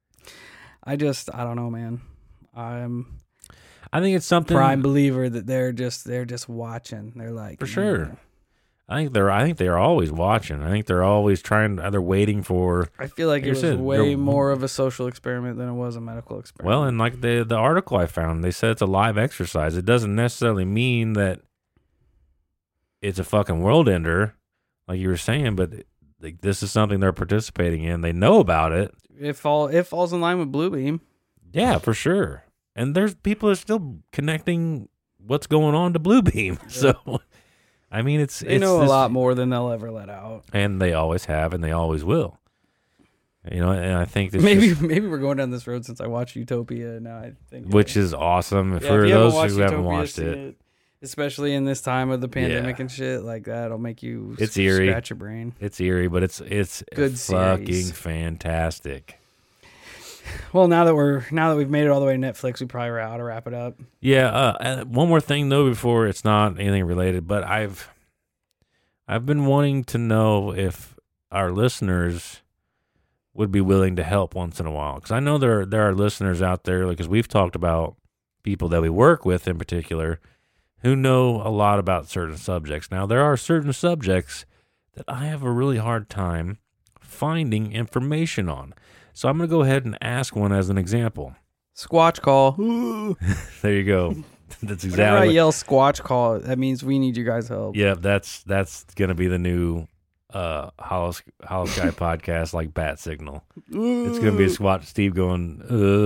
I just, I don't know, man. I'm. I think it's something. Prime believer that they're just they're just watching. They're like for sure. Mm. I think they're. I think they're always watching. I think they're always trying. They're waiting for. I feel like it was said, way more of a social experiment than it was a medical experiment. Well, and like the the article I found, they said it's a live exercise. It doesn't necessarily mean that it's a fucking world ender, like you were saying. But like, this is something they're participating in. They know about it. It fall it falls in line with Bluebeam. Yeah, for sure. And there's people that are still connecting what's going on to Bluebeam. Yeah. So. I mean, it's they it's know this, a lot more than they'll ever let out, and they always have, and they always will. You know, and I think this maybe just, maybe we're going down this road since I watched Utopia. Now I think, which is awesome yeah, for those who Utopia, haven't watched it. it, especially in this time of the pandemic yeah. and shit like that. It'll make you it's sc- eerie. scratch your brain. It's eerie, but it's it's good, fucking series. fantastic. Well, now that we're now that we've made it all the way to Netflix, we probably ought to wrap it up. Yeah. Uh, one more thing though, before it's not anything related, but I've. I've been wanting to know if our listeners would be willing to help once in a while. Because I know there, there are listeners out there, because like, we've talked about people that we work with in particular who know a lot about certain subjects. Now, there are certain subjects that I have a really hard time finding information on. So I'm going to go ahead and ask one as an example. Squatch call. There you go. That's exactly. Whenever I yell "squatch call," that means we need you guys' help. Yeah, that's that's gonna be the new uh Hollow, Hollow Sky podcast, like bat signal. It's gonna be a squat Steve going.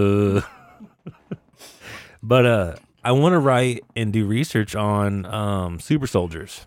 Uh. But uh, I want to write and do research on um super soldiers,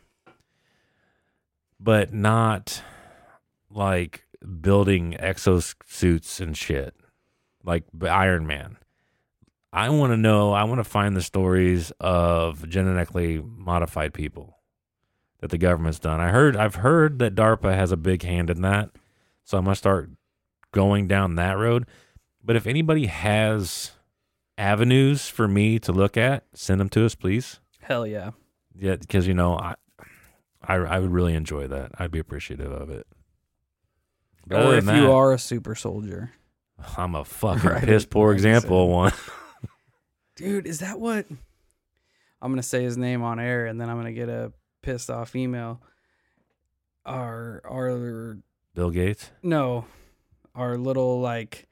but not like building exosuits and shit like Iron Man. I want to know, I want to find the stories of genetically modified people that the government's done. I heard, I've heard that DARPA has a big hand in that. So I'm going to start going down that road. But if anybody has avenues for me to look at, send them to us, please. Hell yeah. Yeah. Because, you know, I, I, I would really enjoy that. I'd be appreciative of it. But or if that, you are a super soldier. I'm a fucking right, piss poor example of one. Dude, is that what I'm gonna say his name on air, and then I'm gonna get a pissed off email? Our our Bill Gates? No, our little like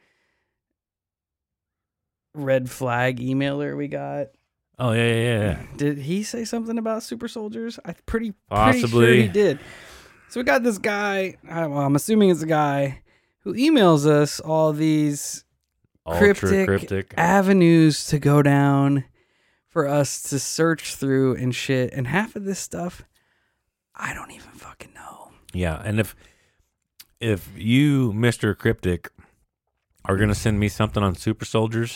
red flag emailer we got. Oh yeah, yeah, yeah. Did he say something about super soldiers? I pretty possibly pretty sure he did. So we got this guy. Well, I'm assuming it's a guy who emails us all these. Cryptic, cryptic avenues to go down for us to search through and shit. And half of this stuff, I don't even fucking know. Yeah, and if if you, Mister Cryptic, are going to send me something on super soldiers,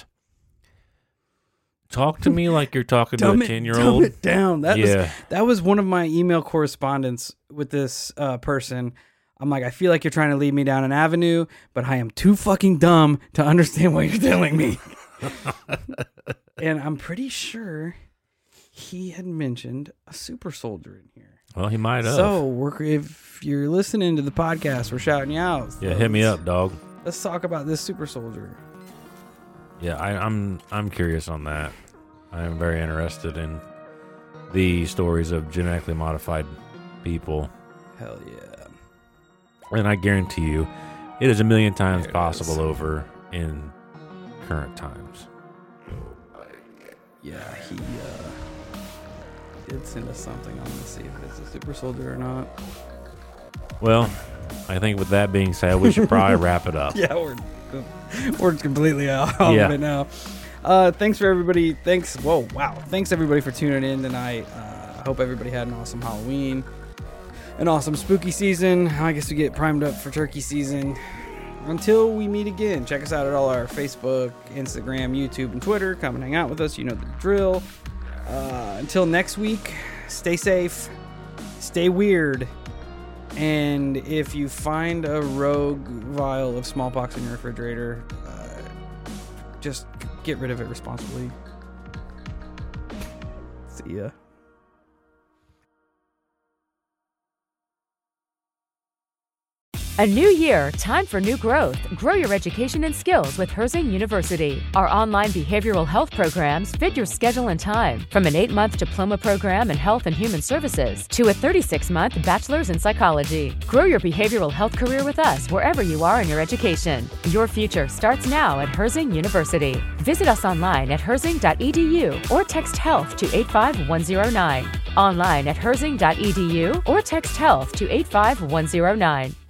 talk to me like you're talking to a ten-year-old. Dumb it down. That, yeah. was, that was one of my email correspondence with this uh, person. I'm like, I feel like you're trying to lead me down an avenue, but I am too fucking dumb to understand what you're telling me. And I'm pretty sure he had mentioned a super soldier in here. Well, he might have. So we're, if you're listening to the podcast, we're shouting you out. Yeah, hit me up, dog. Let's talk about this super soldier. Yeah, I, I'm I'm curious on that. I am very interested in the stories of genetically modified people. Hell yeah. And I guarantee you, it is a million times there possible over in current times. Yeah, he uh, did send us something. I'm going to see if it's a super soldier or not. Well, I think with that being said, we should probably wrap it up. Yeah, we're, we're completely out yeah. of it now. Uh, thanks for everybody. Thanks. Whoa, wow. Thanks everybody for tuning in tonight. Uh, I hope everybody had an awesome Halloween, an awesome spooky season. I guess we get primed up for turkey season. Until we meet again, check us out at all our Facebook, Instagram, YouTube, and Twitter. Come and hang out with us. You know the drill. Uh, until next week, stay safe, stay weird, and if you find a rogue vial of smallpox in your refrigerator, uh, just get rid of it responsibly. See ya. A new year, time for new growth. Grow your education and skills with Herzing University. Our online behavioral health programs fit your schedule and time. From an eight-month diploma program in health and human services to a thirty-six month bachelor's in psychology. Grow your behavioral health career with us wherever you are in your education. Your future starts now at Herzing University. Visit us online at herzing dot e d u or text health to eight five one zero nine. Online at herzing dot e d u or text health to eight five one zero nine.